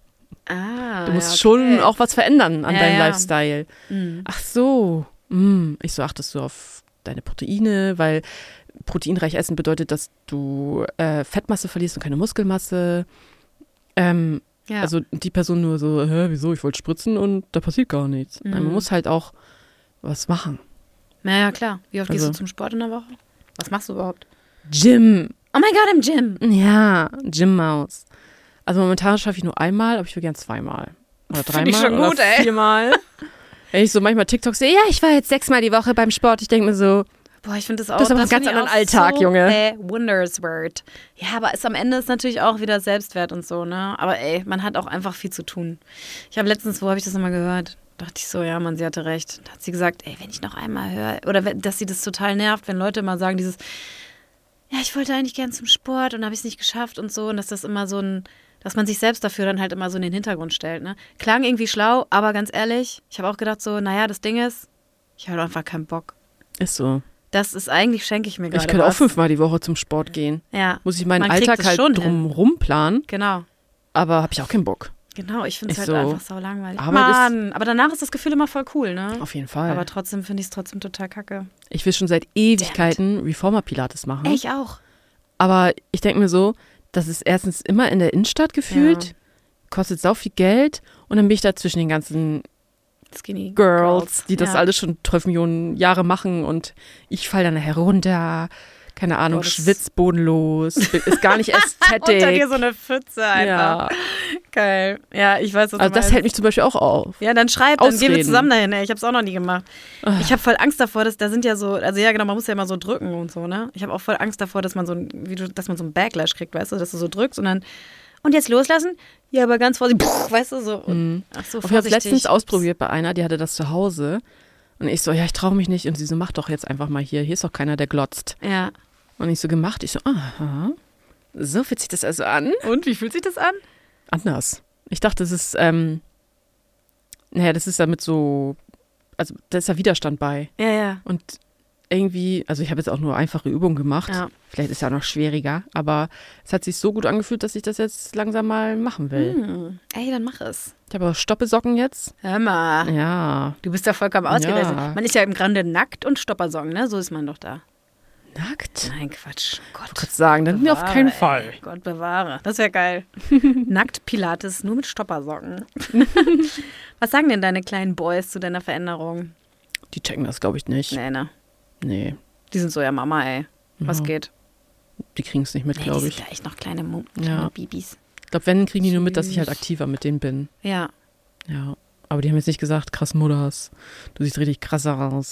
Ah, du musst ja, schon okay. auch was verändern an Ja, deinem ja. Lifestyle. Mhm. Ach so. Mm. Ich so, achtest du auf deine Proteine, weil proteinreich essen bedeutet, dass du äh, Fettmasse verlierst und keine Muskelmasse. Ähm, Ja. Also die Person nur so, hä, wieso, ich wollte spritzen und da passiert gar nichts. Nein, man Mhm. muss halt auch was machen. naja, klar. Wie oft Also- gehst du zum Sport in der Woche? Was machst du überhaupt? Gym. Oh mein Gott, im Gym. Ja, Gym-Maus. Also momentan schaffe ich nur einmal, aber ich will gern zweimal. Oder dreimal. Find ich schon oder gut, ey. viermal. Wenn ich so manchmal TikTok sehe, ja, ich war jetzt sechsmal die Woche beim Sport. Ich denke mir so, Boah, ich finde das auch. Du hast aber einen find ganz ich anderen auch Alltag, so Junge. Äh, Wondersword. Ja, aber ist am Ende ist natürlich auch wieder Selbstwert und so, ne? Aber ey, man hat auch einfach viel zu tun. Ich habe letztens, wo habe ich das nochmal gehört? Dachte ich so, ja, Mann, sie hatte recht. Da hat sie gesagt, ey, wenn ich noch einmal höre, oder wenn, dass sie das total nervt, wenn Leute immer sagen, dieses, ja, ich wollte eigentlich gern zum Sport und habe ich es nicht geschafft und so. Und dass das immer so ein, dass man sich selbst dafür dann halt immer so in den Hintergrund stellt, ne? Klang irgendwie schlau, aber ganz ehrlich, ich habe auch gedacht so, naja, das Ding ist, ich habe einfach keinen Bock. ist so. Das ist eigentlich, schenke ich mir gerade Ich könnte auch was. fünfmal die Woche zum Sport gehen. Ja, Muss ich meinen Man kriegt Alltag es halt schon drumrum planen, genau. aber habe ich auch keinen Bock. Genau, ich finde es Ich halt so, einfach so langweilig. Arbeit Mann, aber danach ist das Gefühl immer voll cool, ne? Auf jeden Fall. Aber trotzdem finde ich es trotzdem total kacke. Ich will schon seit Ewigkeiten Reformer-Pilates machen. Ey, ich auch. Aber ich denke mir so, das ist erstens immer in der Innenstadt gefühlt, Ja. kostet sau viel Geld und dann bin ich da zwischen den ganzen Skinny Girls, die das ja. alles schon zwölf Millionen Jahre machen und ich falle dann herunter, keine Ahnung, Boah, das- schwitz bodenlos, ist gar nicht Unter dir ästhetisch. so eine Pfütze einfach. Ja, Geil. Ja, ich weiß, was also du das meinst. hält mich zum Beispiel auch auf. Ja, dann schreib, dann gehen wir Ausreden. zusammen dahin. Ey. Ich habe es auch noch nie gemacht. Ah. Ich habe voll Angst davor, dass da sind ja so, also ja genau, man muss ja immer so drücken und so, ne? Ich habe auch voll Angst davor, dass man so, ein- wie du, dass man so einen Backlash kriegt, weißt du, dass du so drückst und dann und jetzt loslassen? Ja, aber ganz vorsichtig, puh, weißt du, so. Und, Mhm. ach so, Ich habe es vorsichtig. letztens ausprobiert bei einer, die hatte das zu Hause und ich so, ja, ich traue mich nicht und sie so, mach doch jetzt einfach mal hier, hier ist doch keiner, der glotzt. Ja. Und ich so gemacht, ich so, aha, so fühlt sich das also an? Und wie fühlt sich das an? Anders. Ich dachte, das ist, ähm, naja, das ist damit so, also da ist ja Widerstand bei. Ja, ja. Und irgendwie, also ich habe jetzt auch nur einfache Übungen gemacht. Ja. Vielleicht ist es ja auch noch schwieriger, aber es hat sich so gut angefühlt, dass ich das jetzt langsam mal machen will. Hm. Ey, dann mach es. Ich habe auch Stoppesocken jetzt. Hör mal. Ja. Du bist ja vollkommen ausgewechselt. Ja. Man ist ja im Grunde nackt und Stoppersocken, ne? So ist man doch da. Nackt? Nein, Quatsch. Gott. Ich würde sagen, dann auf Bewahre, keinen ey. Fall. Gott bewahre. Das wäre geil. Nackt Pilates, nur mit Stoppersocken. Was sagen denn deine kleinen Boys zu deiner Veränderung? Die checken das, glaube ich, nicht. Nee, ne? Nee. Die sind so, ja Mama, ey. Was Ja. geht? Die kriegen es nicht mit, Nee, glaube die ich. sind ja echt noch kleine, Mu Ja. kleine Babys. Ich glaube, wenn, kriegen die nur mit, dass ich halt Süß. aktiver mit denen bin. Ja. Ja. Aber die haben jetzt nicht gesagt, krass Mutters, du siehst richtig krass aus.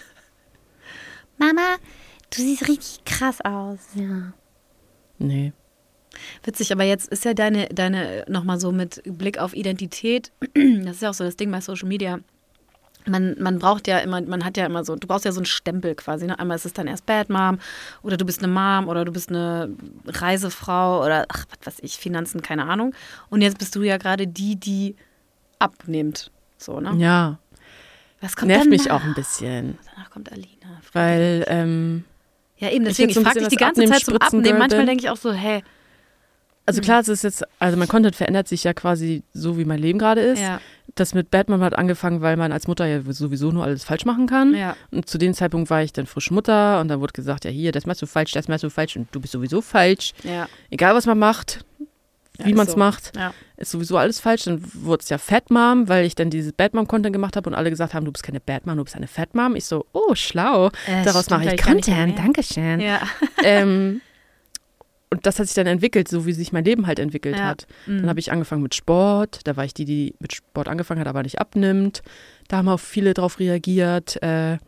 Mama, du siehst richtig krass aus. Ja. Nee. Witzig, aber jetzt ist ja deine, deine nochmal so mit Blick auf Identität, das ist ja auch so das Ding bei Social Media. Man, man braucht ja immer, man hat ja immer so, du brauchst ja so einen Stempel quasi. Ne? Einmal ist es dann erst Bad Mom oder du bist eine Mom oder du bist eine Reisefrau oder ach, was weiß ich, Finanzen, keine Ahnung. Und jetzt bist du ja gerade die, die abnimmt. So, ne? Ja. Was kommt Nervt danach? mich auch ein bisschen. Danach kommt Alina. Weil, ähm, ja eben, deswegen, ich, ich, so ich frage dich die ganze Zeit zum Abnehmen. Manchmal denke ich auch so, hä. Also klar, es ist jetzt, also mein Content verändert sich ja quasi so, wie mein Leben gerade ist. Ja. Das mit Batman hat angefangen, weil man als Mutter ja sowieso nur alles falsch machen kann. Ja. Und zu dem Zeitpunkt war ich dann frisch Mutter und dann wurde gesagt, ja hier, das machst du falsch, das machst du falsch und du bist sowieso falsch. Ja. Egal, was man macht, Ja, wie ist man es so. macht, Ja. ist sowieso alles falsch. Dann wurde es ja Fat Mom, weil ich dann dieses Bad Mom-Content gemacht habe und alle gesagt haben, du bist keine Bad Mom, du bist eine Fat Mom. Ich so, oh, schlau, Äh, daraus stimmt, mache ich ich kann nicht Content, mehr. Dankeschön. Ja. Ähm, und das hat sich dann entwickelt, so wie sich mein Leben halt entwickelt Ja. hat. Mhm. Dann habe ich angefangen mit Sport. Da war ich die, die mit Sport angefangen hat, aber nicht abnimmt. Da haben auch viele drauf reagiert. Äh,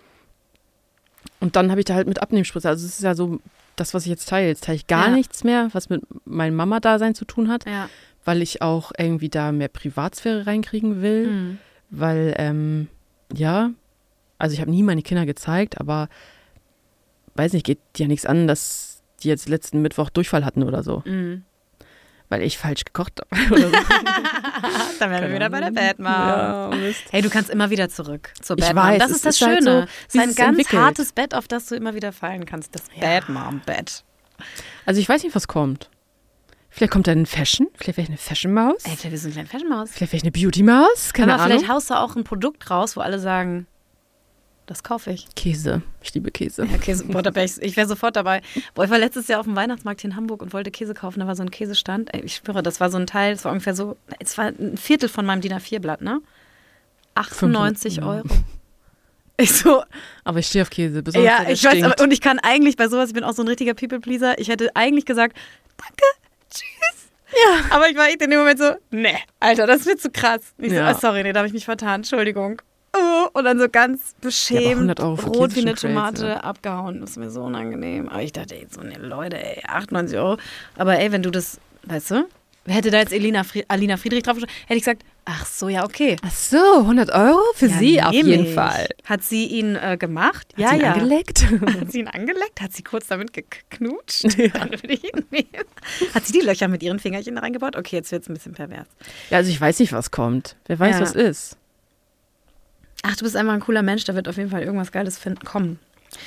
und dann habe ich da halt mit Abnehmspritze. Also es ist ja so, das, was ich jetzt teile. Jetzt teile ich gar Ja. nichts mehr, was mit meinem Mama-Dasein zu tun hat, Ja. weil ich auch irgendwie da mehr Privatsphäre reinkriegen will. Mhm. Weil, ähm, ja, also ich habe nie meine Kinder gezeigt, aber weiß nicht, geht ja nichts an, dass die jetzt letzten Mittwoch Durchfall hatten oder so. Mhm. Weil ich falsch gekocht habe. Oder so. Dann wären wir wieder bei der Bad Mom. Ja, Mist. Hey, du kannst immer wieder zurück zur Ich Bad Mom. weiß, Das es ist das ist halt Schöne. so, Es wie ist ein es ganz entwickelt. hartes Bett, auf das du immer wieder fallen kannst. Das Bad Mom Bett. Also ich weiß nicht, was kommt. Vielleicht kommt dann Fashion. Vielleicht wäre ich eine Fashion-Maus. Ey, vielleicht bist du eine kleine Fashion-Maus. Vielleicht wäre ich eine Beauty-Maus. Keine Aber Ahnung. vielleicht haust du auch ein Produkt raus, wo alle sagen, das kaufe ich. Käse. Ich liebe Käse. Ja, Käse, boah, da wär ich ich wäre sofort dabei. Boah, ich war letztes Jahr auf dem Weihnachtsmarkt hier in Hamburg und wollte Käse kaufen. Da war so ein Käsestand. Ey, ich schwöre, das war so ein Teil, das war ungefähr so, es war ein Viertel von meinem D I N A vier Blatt, ne? achtundneunzig Euro. Ich so, Aber ich stehe auf Käse. Besonders ja, weil der ich weiß, stinkt. aber, und ich kann eigentlich bei sowas, ich bin auch so ein richtiger People-Pleaser, ich hätte eigentlich gesagt, danke, tschüss. Ja. Aber ich war echt in dem Moment so, nee, Alter, das wird zu krass. Ich Ja. so, oh, sorry, nee, da habe ich mich vertan, Entschuldigung. Oh, und dann so ganz beschämt, hundert Euro für rot Käse wie eine ist schon crazy. Tomate, abgehauen. Das ist mir so unangenehm. Aber ich dachte, ey, so, ne, Leute, ey, achtundneunzig Euro. Aber ey, wenn du das, weißt du, hätte da jetzt Elina Fried, Alina Friedrich drauf gestanden, hätte ich gesagt, ach so, ja, okay. Ach so, hundert Euro für Ja, Sie auf nehm jeden ich. Fall. Hat sie ihn äh, gemacht? Hat ja, sie ihn ja. angeleckt? Hat sie ihn angeleckt? Hat sie kurz damit geknutscht? Dann würde ich ihn nehmen. Hat sie die Löcher mit ihren Fingerchen da reingebaut? Okay, jetzt wird es ein bisschen pervers. Ja, also ich weiß nicht, was kommt. Wer weiß, Ja. was ist. Ach, du bist einfach ein cooler Mensch, da wird auf jeden Fall irgendwas Geiles finden, kommen.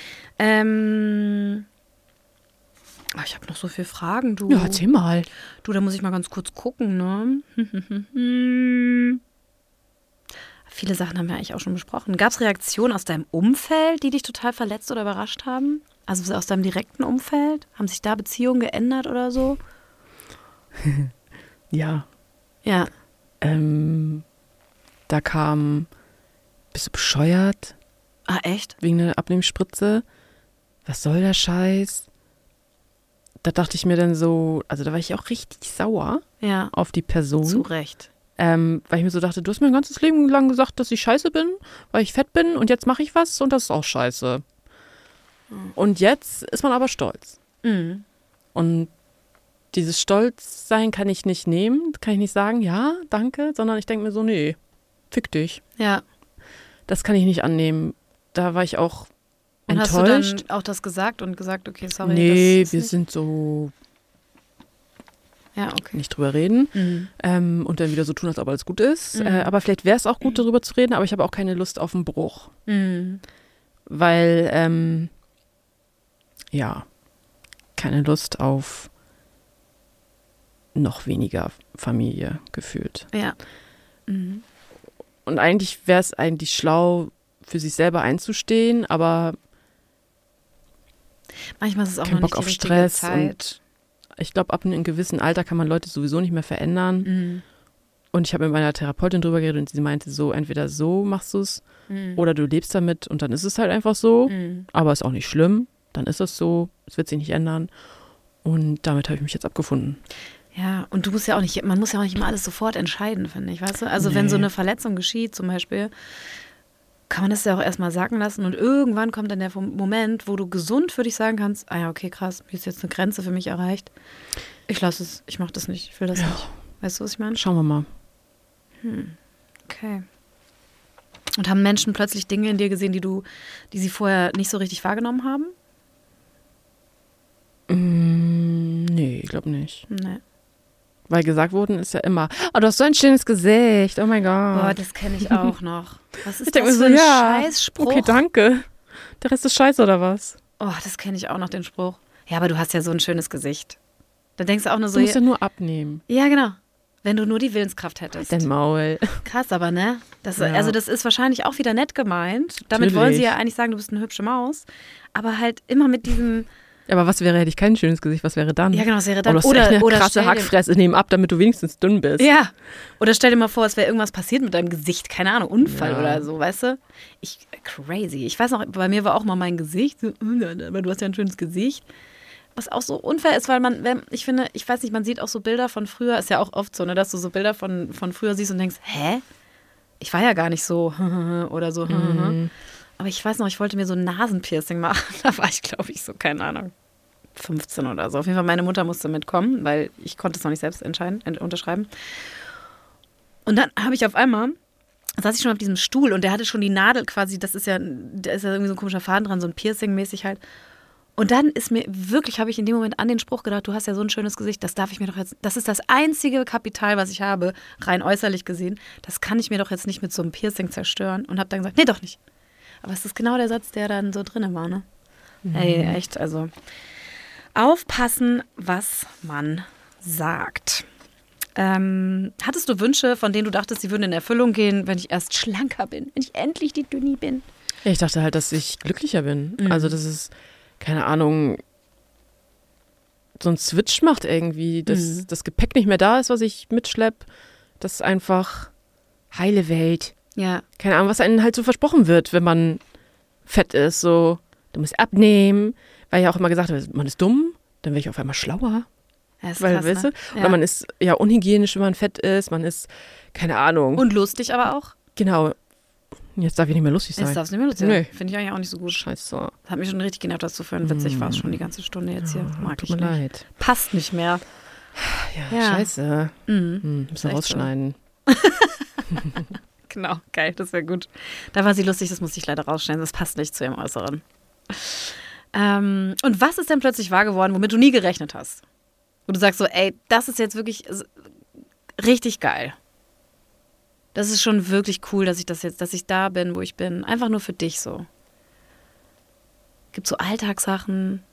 Ähm. Oh, ich habe noch so viele Fragen, du. Ja, erzähl mal. Du, da muss ich mal ganz kurz gucken, ne? Viele Sachen haben wir eigentlich auch schon besprochen. Gab es Reaktionen aus deinem Umfeld, die dich total verletzt oder überrascht haben? Also aus deinem direkten Umfeld? Haben sich da Beziehungen geändert oder so? Ja. Ja. Ähm, da kam, bist du bescheuert? Ah, echt? Wegen einer Abnehmspritze. Was soll der Scheiß? Da dachte ich mir dann so, also da war ich auch richtig sauer Ja. auf die Person. Zu Recht. Ähm, weil ich mir so dachte, du hast mir mein ganzes Leben lang gesagt, dass ich scheiße bin, weil ich fett bin und jetzt mache ich was und das ist auch scheiße. Mhm. Und jetzt ist man aber stolz. Mhm. Und dieses Stolzsein kann ich nicht nehmen, kann ich nicht sagen, ja, danke, sondern ich denke mir so, nee, fick dich. Ja. Das kann ich nicht annehmen. Da war ich auch Und enttäuscht. hast du dann auch das gesagt und gesagt, okay, sorry. Nee, das ist wir nicht- sind so, Ja, okay. nicht drüber reden. Mhm. Ähm, und dann wieder so tun, als ob alles gut ist. Mhm. Äh, aber vielleicht wäre es auch gut, darüber zu reden, aber ich habe auch keine Lust auf einen Bruch. Mhm. Weil, ähm, ja, keine Lust auf noch weniger Familie gefühlt. Ja. Mhm. Und eigentlich wäre es eigentlich schlau, für sich selber einzustehen, aber Manchmal ist es auch Kein noch Bock nicht die auf richtige Stress Zeit. ich glaube, ab einem gewissen Alter kann man Leute sowieso nicht mehr verändern. Mhm. Und ich habe mit meiner Therapeutin drüber geredet und sie meinte so, entweder so machst du es Mhm. oder du lebst damit und dann ist es halt einfach so. Mhm. Aber ist auch nicht schlimm, dann ist es so, es wird sich nicht ändern. Und damit habe ich mich jetzt abgefunden. Ja, und du musst ja auch nicht, man muss ja auch nicht immer alles sofort entscheiden, finde ich, weißt du? Also nee. Wenn so eine Verletzung geschieht zum Beispiel, kann man das ja auch erstmal sacken lassen und irgendwann kommt dann der Moment, wo du gesund für dich sagen kannst, ah ja, okay, krass, hier ist jetzt eine Grenze für mich erreicht. Ich lasse es, ich mache das nicht, ich will das ja. nicht. Weißt du, was ich meine? Schauen wir mal. Hm, okay. Und haben Menschen plötzlich Dinge in dir gesehen, die du, die sie vorher nicht so richtig wahrgenommen haben? Mm, nee, ich glaube nicht. Nee. Weil gesagt worden ist ja immer, oh, du hast so ein schönes Gesicht, oh mein Gott. Boah, das kenne ich auch noch. Was ist ich das für so, ein ja, Scheißspruch? Okay, danke. Der Rest ist scheiße, oder was? Oh, das kenne ich auch noch, den Spruch. Ja, aber du hast ja so ein schönes Gesicht. Da denkst du auch nur so. Du musst ja nur abnehmen. Ja, genau. Wenn du nur die Willenskraft hättest. Dein Maul. Krass, aber ne? Das, ja. Also das ist wahrscheinlich auch wieder nett gemeint. Damit Natürlich. wollen sie ja eigentlich sagen, du bist eine hübsche Maus. Aber halt immer mit diesem... Aber was wäre, hätte ich kein schönes Gesicht, was wäre dann? Ja, genau, was wäre dann? Oh, oder eine oder krasse Hackfresse nehmen ab, damit du wenigstens dünn bist. Ja. Oder stell dir mal vor, es wäre irgendwas passiert mit deinem Gesicht. Keine Ahnung, Unfall ja. oder so, weißt du? Ich, crazy. Ich weiß noch, bei mir war auch mal mein Gesicht. So, aber du hast ja ein schönes Gesicht. Was auch so unfair ist, weil man, wenn, ich finde, ich weiß nicht, man sieht auch so Bilder von früher, ist ja auch oft so, ne, dass du so Bilder von, von früher siehst und denkst, hä? Ich war ja gar nicht so oder so. Mhm. Aber ich weiß noch, ich wollte mir so ein Nasenpiercing machen. Da war ich, glaube ich, so, keine Ahnung, fünfzehn oder so. Auf jeden Fall, meine Mutter musste mitkommen, weil ich konnte es noch nicht selbst entscheiden, unterschreiben. Und dann habe ich auf einmal, saß ich schon auf diesem Stuhl und der hatte schon die Nadel quasi, das ist ja, da ist ja irgendwie so ein komischer Faden dran, so ein Piercing-mäßig halt. Und dann ist mir wirklich, habe ich in dem Moment an den Spruch gedacht, du hast ja so ein schönes Gesicht, das darf ich mir doch jetzt, das ist das einzige Kapital, was ich habe, rein äußerlich gesehen, das kann ich mir doch jetzt nicht mit so einem Piercing zerstören. Und habe dann gesagt, nee, doch nicht. Aber es ist genau der Satz, der dann so drin war, ne? Mhm. Ey, echt, also aufpassen, was man sagt. Ähm, hattest du Wünsche, von denen du dachtest, sie würden in Erfüllung gehen, wenn ich erst schlanker bin, wenn ich endlich die Dünni bin? Ja, ich dachte halt, dass ich glücklicher bin. Mhm. Also das ist keine Ahnung, so ein Switch macht irgendwie, dass mhm. das Gepäck nicht mehr da ist, was ich mitschleppe. Das ist einfach heile Welt. Ja. Keine Ahnung, was einem halt so versprochen wird, wenn man fett ist. So, du musst abnehmen, weil ja auch immer gesagt wird, man ist dumm, dann werde ich auf einmal schlauer. Ja, ist weil, krass, weißt ne? du? Ja. Oder man ist ja unhygienisch, wenn man fett ist, man ist, keine Ahnung. Und lustig aber auch. Genau. Jetzt darf ich nicht mehr lustig sein. Jetzt darfst du nicht mehr lustig sein. Nee. Finde ich eigentlich auch nicht so gut. Scheiße. Das hat mich schon richtig genervt, das zu führen. Witzig war es schon die ganze Stunde jetzt hier. Mag Tut ich mir nicht. leid. Passt nicht mehr. Ja, ja. Scheiße. Mhm. Hm, müssen wir rausschneiden. So. Genau, geil, das wäre gut. Da war sie lustig, das musste ich leider rausschneiden. Das passt nicht zu ihrem Äußeren. Ähm, und was ist denn plötzlich wahr geworden, womit du nie gerechnet hast? Wo du sagst so, ey, das ist jetzt wirklich richtig geil. Das ist schon wirklich cool, dass ich das jetzt, dass ich da bin, wo ich bin. Einfach nur für dich so. Gibt so Alltagssachen.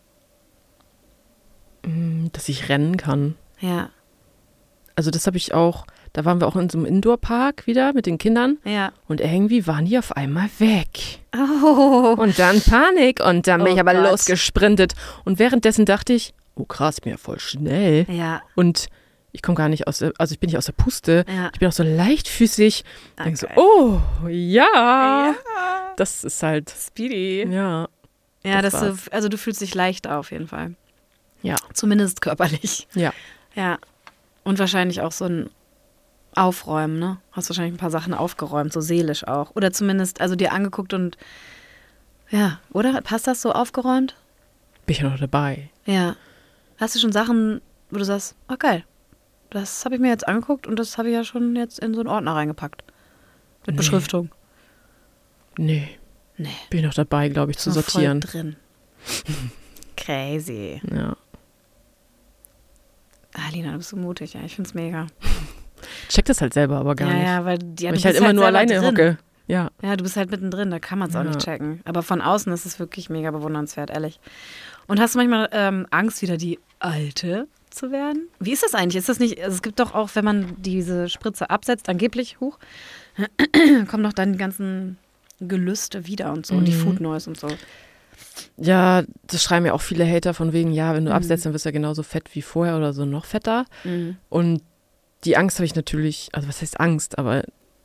Dass ich rennen kann. Ja. Also das habe ich auch, da waren wir auch in so einem Indoor-Park wieder mit den Kindern. Ja. Und irgendwie waren die auf einmal weg. Oh. Und dann Panik und dann bin oh ich aber Gott. losgesprintet. Und währenddessen dachte ich, oh krass, ich bin ja voll schnell. Ja. Und ich komme gar nicht aus der, also ich bin nicht aus der Puste. Ja. Ich bin auch so leichtfüßig. Ah, denke so, geil. oh, ja. Ja. Das ist halt, Speedy. ja. Ja, das das du, also du fühlst dich leichter auf jeden Fall. Ja. Zumindest körperlich. Ja. Ja. Und wahrscheinlich auch so ein Aufräumen, ne? Hast wahrscheinlich ein paar Sachen aufgeräumt, so seelisch auch. Oder zumindest, also dir angeguckt und, ja, oder? Passt das so aufgeräumt? Bin ich ja noch dabei. Ja. Hast du schon Sachen, wo du sagst, oh geil, das habe ich mir jetzt angeguckt und das habe ich ja schon jetzt in so einen Ordner reingepackt. Mit Nee. Beschriftung. Nee. Nee. Bin ich noch dabei, glaube ich, zu Noch sortieren. Voll drin. Crazy. Ja. Alina, du bist so mutig, ja. Ich find's mega. Check das halt selber aber gar ja, nicht. ja, weil die, ja, weil du ich halt bist immer nur selber alleine drin. hocke. Ja. Ja, du bist halt mittendrin, da kann man es auch Ja. nicht checken. Aber von außen ist es wirklich mega bewundernswert, ehrlich. Und hast du manchmal ähm, Angst, wieder die Alte zu werden? Wie ist das eigentlich? Ist das nicht, also es gibt doch auch, wenn man diese Spritze absetzt, angeblich, hoch, kommen doch dann die ganzen Gelüste wieder und so und die Mhm. Food Noise und so. Ja, das schreiben ja auch viele Hater von wegen, ja, wenn du Mhm. absetzt, dann wirst du ja genauso fett wie vorher oder so noch fetter. Mhm. Und die Angst habe ich natürlich, also was heißt Angst, aber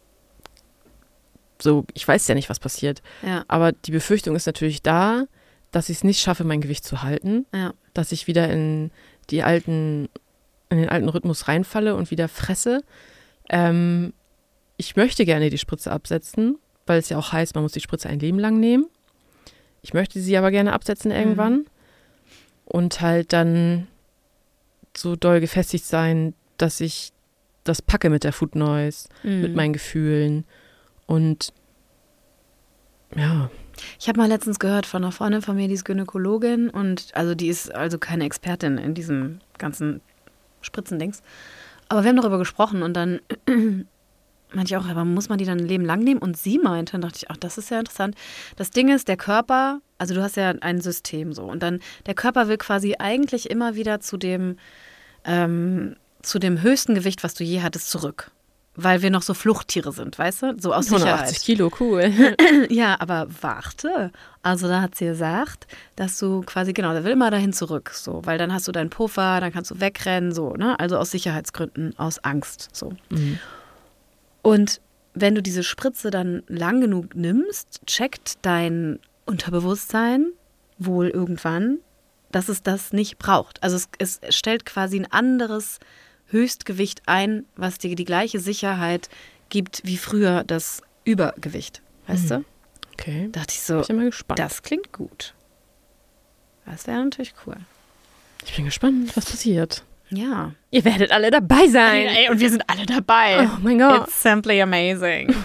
so, ich weiß ja nicht, was passiert. Ja, Aber die Befürchtung ist natürlich da, dass ich es nicht schaffe, mein Gewicht zu halten, ja. dass ich wieder in die alten in den alten Rhythmus reinfalle und wieder fresse. Ähm, ich möchte gerne die Spritze absetzen, weil es ja auch heißt, man muss die Spritze ein Leben lang nehmen. Ich möchte sie aber gerne absetzen irgendwann mhm. und halt dann so doll gefestigt sein, dass ich das packe mit der Food Noise, mhm. mit meinen Gefühlen und ja. Ich habe mal letztens gehört von einer Freundin von mir, die ist Gynäkologin und also die ist also keine Expertin in diesem ganzen Spritzendings. Aber wir haben darüber gesprochen und dann meinte ich auch, aber muss man die dann ein Leben lang nehmen? Und sie meinte, dann dachte ich, ach, das ist ja interessant. Das Ding ist, der Körper, also du hast ja ein System so und dann der Körper will quasi eigentlich immer wieder zu dem, ähm, zu dem höchsten Gewicht, was du je hattest, zurück. Weil wir noch so Fluchttiere sind, weißt du? So aus Sicherheit. hundertachtzig Kilo, cool. Ja, aber warte. Also da hat sie gesagt, dass du quasi, genau, der will immer dahin zurück, so. Weil dann hast du deinen Puffer, dann kannst du wegrennen, so, ne? Also aus Sicherheitsgründen, aus Angst, so. Mhm. Und wenn du diese Spritze dann lang genug nimmst, checkt dein Unterbewusstsein wohl irgendwann, dass es das nicht braucht. Also es, es stellt quasi ein anderes Höchstgewicht ein, was dir die gleiche Sicherheit gibt wie früher das Übergewicht. Weißt mhm. du? Okay. Da dachte ich so, ich bin mal gespannt. Das klingt gut. Das wäre natürlich cool. Ich bin gespannt, was passiert. Ja. Ihr werdet alle dabei sein. Ey, und wir sind alle dabei. Oh mein Gott. It's simply amazing.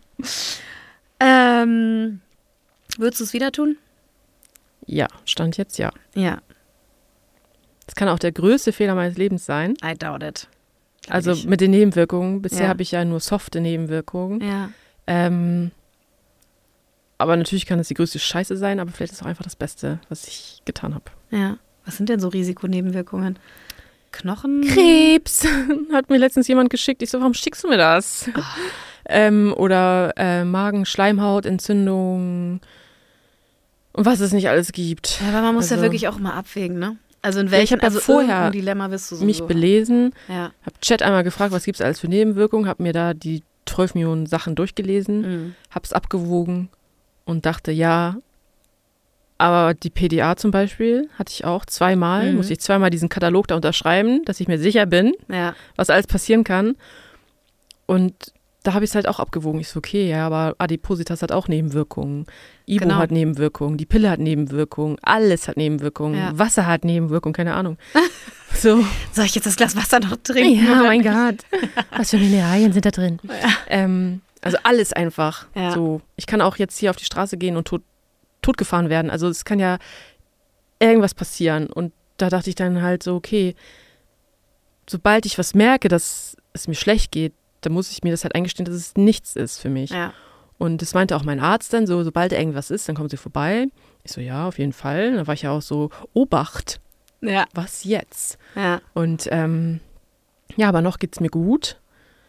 ähm, würdest du es wieder tun? Ja, Stand jetzt ja. Ja. Das kann auch der größte Fehler meines Lebens sein. I doubt it. Also ich. mit den Nebenwirkungen. Bisher Ja. habe ich ja nur softe Nebenwirkungen. Ja. Ähm, aber natürlich kann es die größte Scheiße sein, aber vielleicht ist es auch einfach das Beste, was ich getan habe. Ja. Was sind denn so Risikonebenwirkungen? Knochen? Krebs, hat mir letztens jemand geschickt. Ich so, warum schickst du mir das? Oh. Ähm, oder äh, Magen, Schleimhaut, Entzündung und was es nicht alles gibt. Ja, aber man muss also, ja wirklich auch mal abwägen, ne? Also in welchem, ja, ich habe also ja vorher Dilemma bist du so mich so. belesen, ja. habe Chat einmal gefragt, was gibt es alles für Nebenwirkungen, habe mir da die zwölf Millionen Sachen durchgelesen, Mhm. habe es abgewogen und dachte, ja, aber die P D A zum Beispiel hatte ich auch zweimal, Mhm. musste ich zweimal diesen Katalog da unterschreiben, dass ich mir sicher bin, Ja. was alles passieren kann. Und da habe ich es halt auch abgewogen. Ich so, okay, ja, aber Adipositas hat auch Nebenwirkungen. Ibo Genau. hat Nebenwirkungen, die Pille hat Nebenwirkungen, alles hat Nebenwirkungen, Ja. Wasser hat Nebenwirkungen, keine Ahnung. So. Soll ich jetzt das Glas Wasser noch trinken? Ja, mein Gott. Was für Mineralien sind da drin? Ja. Ähm, also alles einfach. Ja. So. Ich kann auch jetzt hier auf die Straße gehen und tot, totgefahren werden. Also es kann ja irgendwas passieren. Und da dachte ich dann halt so, okay, sobald ich was merke, dass es mir schlecht geht, dann muss ich mir das halt eingestehen, dass es nichts ist für mich. Ja. Und das meinte auch mein Arzt dann so, sobald irgendwas ist, dann kommen sie vorbei. Ich so, ja, auf jeden Fall. Da war ich ja auch so, Obacht, Ja. was jetzt? Ja. Und ähm, ja, aber noch geht es mir gut.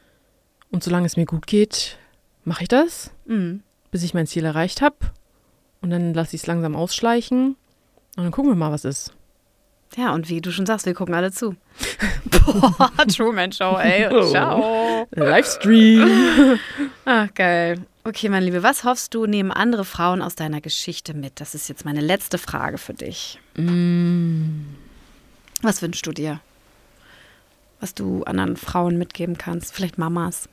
Und solange es mir gut geht, mache ich das, Mhm. bis ich mein Ziel erreicht habe. Und dann lasse ich es langsam ausschleichen. Und dann gucken wir mal, was ist. Ja, und wie du schon sagst, wir gucken alle zu. Boah, Truman Show, ey. Ciao. Livestream. Ach, geil. Okay, meine Liebe, was hoffst du, nehmen andere Frauen aus deiner Geschichte mit? Das ist jetzt meine letzte Frage für dich. Mm. Was wünschst du dir? Was du anderen Frauen mitgeben kannst? Vielleicht Mamas.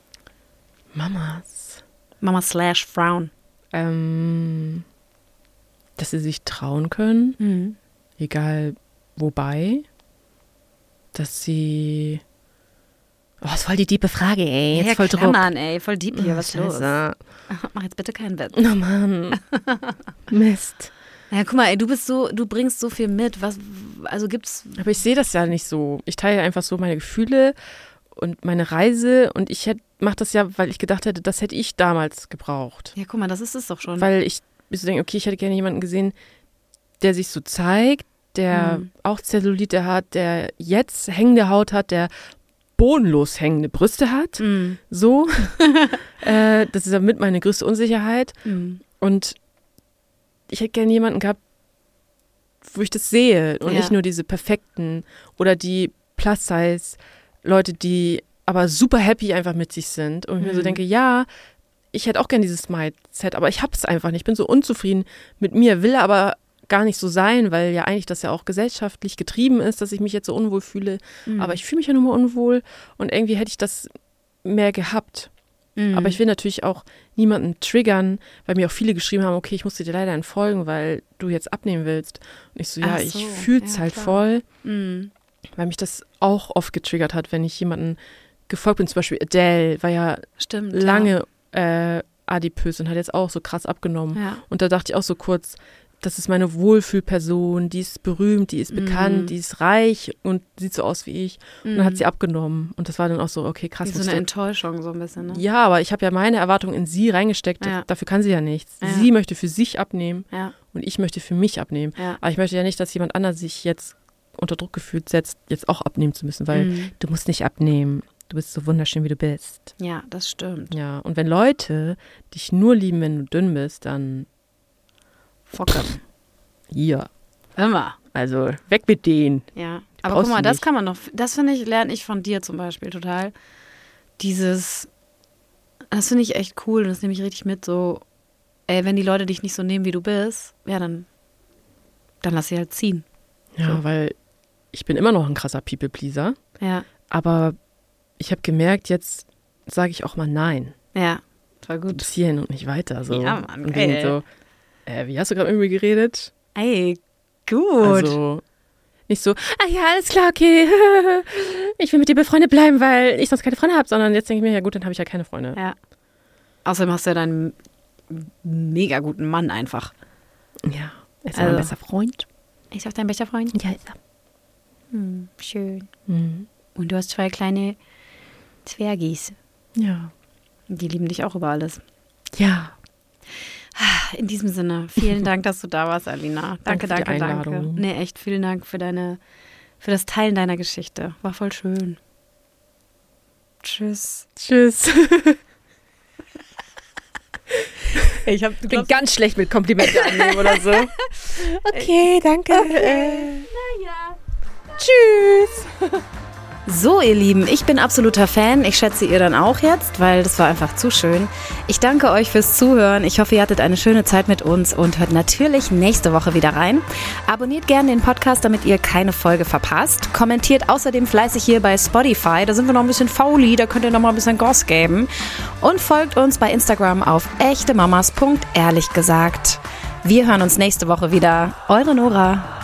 Mamas. Mama slash Frauen. Ähm, dass sie sich trauen können, Mhm. egal wobei. Dass sie... Oh, ist voll die diepe Frage, ey. Jetzt ja, voll Druck. Klammern, ey. Voll deep hier. Was ist los? Scheiße. Mach jetzt bitte keinen Witz. Oh Mann. Mist. Ja, guck mal, ey, du bist so, du bringst so viel mit. Was, also gibt's. Aber ich sehe das ja nicht so. Ich teile einfach so meine Gefühle und meine Reise und ich mache das ja, weil ich gedacht hätte, das hätte ich damals gebraucht. Ja, guck mal, das ist es doch schon. Weil ich so denke, okay, ich hätte gerne jemanden gesehen, der sich so zeigt, der Mhm. auch Zellulite hat, der jetzt hängende Haut hat, der bodenlos hängende Brüste hat. Mhm. So. äh, das ist ja mit meine größte Unsicherheit. Mhm. Und ich hätte gerne jemanden gehabt, wo ich das sehe und Ja. nicht nur diese perfekten oder die Plus-Size-Leute, die aber super happy einfach mit sich sind. Und ich mir so Mhm. denke, ja, ich hätte auch gerne dieses Mindset, aber ich habe es einfach nicht. Ich bin so unzufrieden mit mir, will aber gar nicht so sein, weil ja eigentlich das ja auch gesellschaftlich getrieben ist, dass ich mich jetzt so unwohl fühle. Mhm. Aber ich fühle mich ja nur mal unwohl und irgendwie hätte ich das mehr gehabt. Mhm. Aber ich will natürlich auch niemanden triggern, weil mir auch viele geschrieben haben, okay, ich musste dir leider entfolgen, weil du jetzt abnehmen willst. Und ich so, ja, so, ich fühle es ja, halt klar. voll, mhm. weil mich das auch oft getriggert hat, wenn ich jemanden gefolgt bin, zum Beispiel Adele, war ja Stimmt, lange ja. Äh, adipös und hat jetzt auch so krass abgenommen. Ja. Und da dachte ich auch so kurz, das ist meine Wohlfühlperson, die ist berühmt, die ist bekannt, mm. die ist reich und sieht so aus wie ich. Mm. Und dann hat sie abgenommen. Und das war dann auch so, okay, krass. Wie so eine Enttäuschung so ein bisschen, ne? Ja, aber ich habe ja meine Erwartungen in sie reingesteckt. Ja. Dafür kann sie ja nichts. Ja. Sie möchte für sich abnehmen ja. und ich möchte für mich abnehmen. Ja. Aber ich möchte ja nicht, dass jemand anderes sich jetzt unter Druck gefühlt setzt, jetzt auch abnehmen zu müssen, weil mm. du musst nicht abnehmen. Du bist so wunderschön, wie du bist. Ja, das stimmt. Ja, und wenn Leute dich nur lieben, wenn du dünn bist, dann fuck them. Ja. Immer. Also weg mit denen. Ja, aber guck mal, das kann man noch, das finde ich, lerne ich von dir zum Beispiel total. Dieses, das finde ich echt cool und das nehme ich richtig mit, so, ey, wenn die Leute dich nicht so nehmen, wie du bist, ja, dann, dann lass sie halt ziehen. Ja, so. Weil ich bin immer noch ein krasser People-Pleaser. Ja. Aber ich habe gemerkt, jetzt sage ich auch mal nein. Ja, voll gut. Bis hierhin und nicht weiter. So. Ja, Mann, und geil. so, äh, wie hast du gerade irgendwie geredet? Ey, gut. Also nicht so, ah ja, alles klar, okay, ich will mit dir befreundet bleiben, weil ich sonst keine Freunde habe, sondern jetzt denke ich mir, ja gut, dann habe ich ja keine Freunde. Ja. Außerdem hast du ja deinen mega guten Mann einfach. Ja, er ist also, mein bester Freund. Ist auch dein bester Freund? Ja, ist er. Hm, schön. Mhm. Und du hast zwei kleine Zwergis. Ja. Die lieben dich auch über alles. Ja. In diesem Sinne, vielen Dank, dass du da warst, Alina. Danke, danke, danke, danke. danke. Nee, echt, vielen Dank für deine, für das Teilen deiner Geschichte. War voll schön. Tschüss. Tschüss. Ich hab, bin glaubst, ganz schlecht mit Komplimente annehmen oder so. Okay, danke. Okay. Naja. Tschüss. So, ihr Lieben, ich bin absoluter Fan. Ich schätze, ihr dann auch jetzt, weil das war einfach zu schön. Ich danke euch fürs Zuhören. Ich hoffe, ihr hattet eine schöne Zeit mit uns und hört natürlich nächste Woche wieder rein. Abonniert gerne den Podcast, damit ihr keine Folge verpasst. Kommentiert außerdem fleißig hier bei Spotify. Da sind wir noch ein bisschen fauli, da könnt ihr noch mal ein bisschen Gas geben. Und folgt uns bei Instagram auf echtemamas punkt ehrlich gesagt. Wir hören uns nächste Woche wieder. Eure Nora.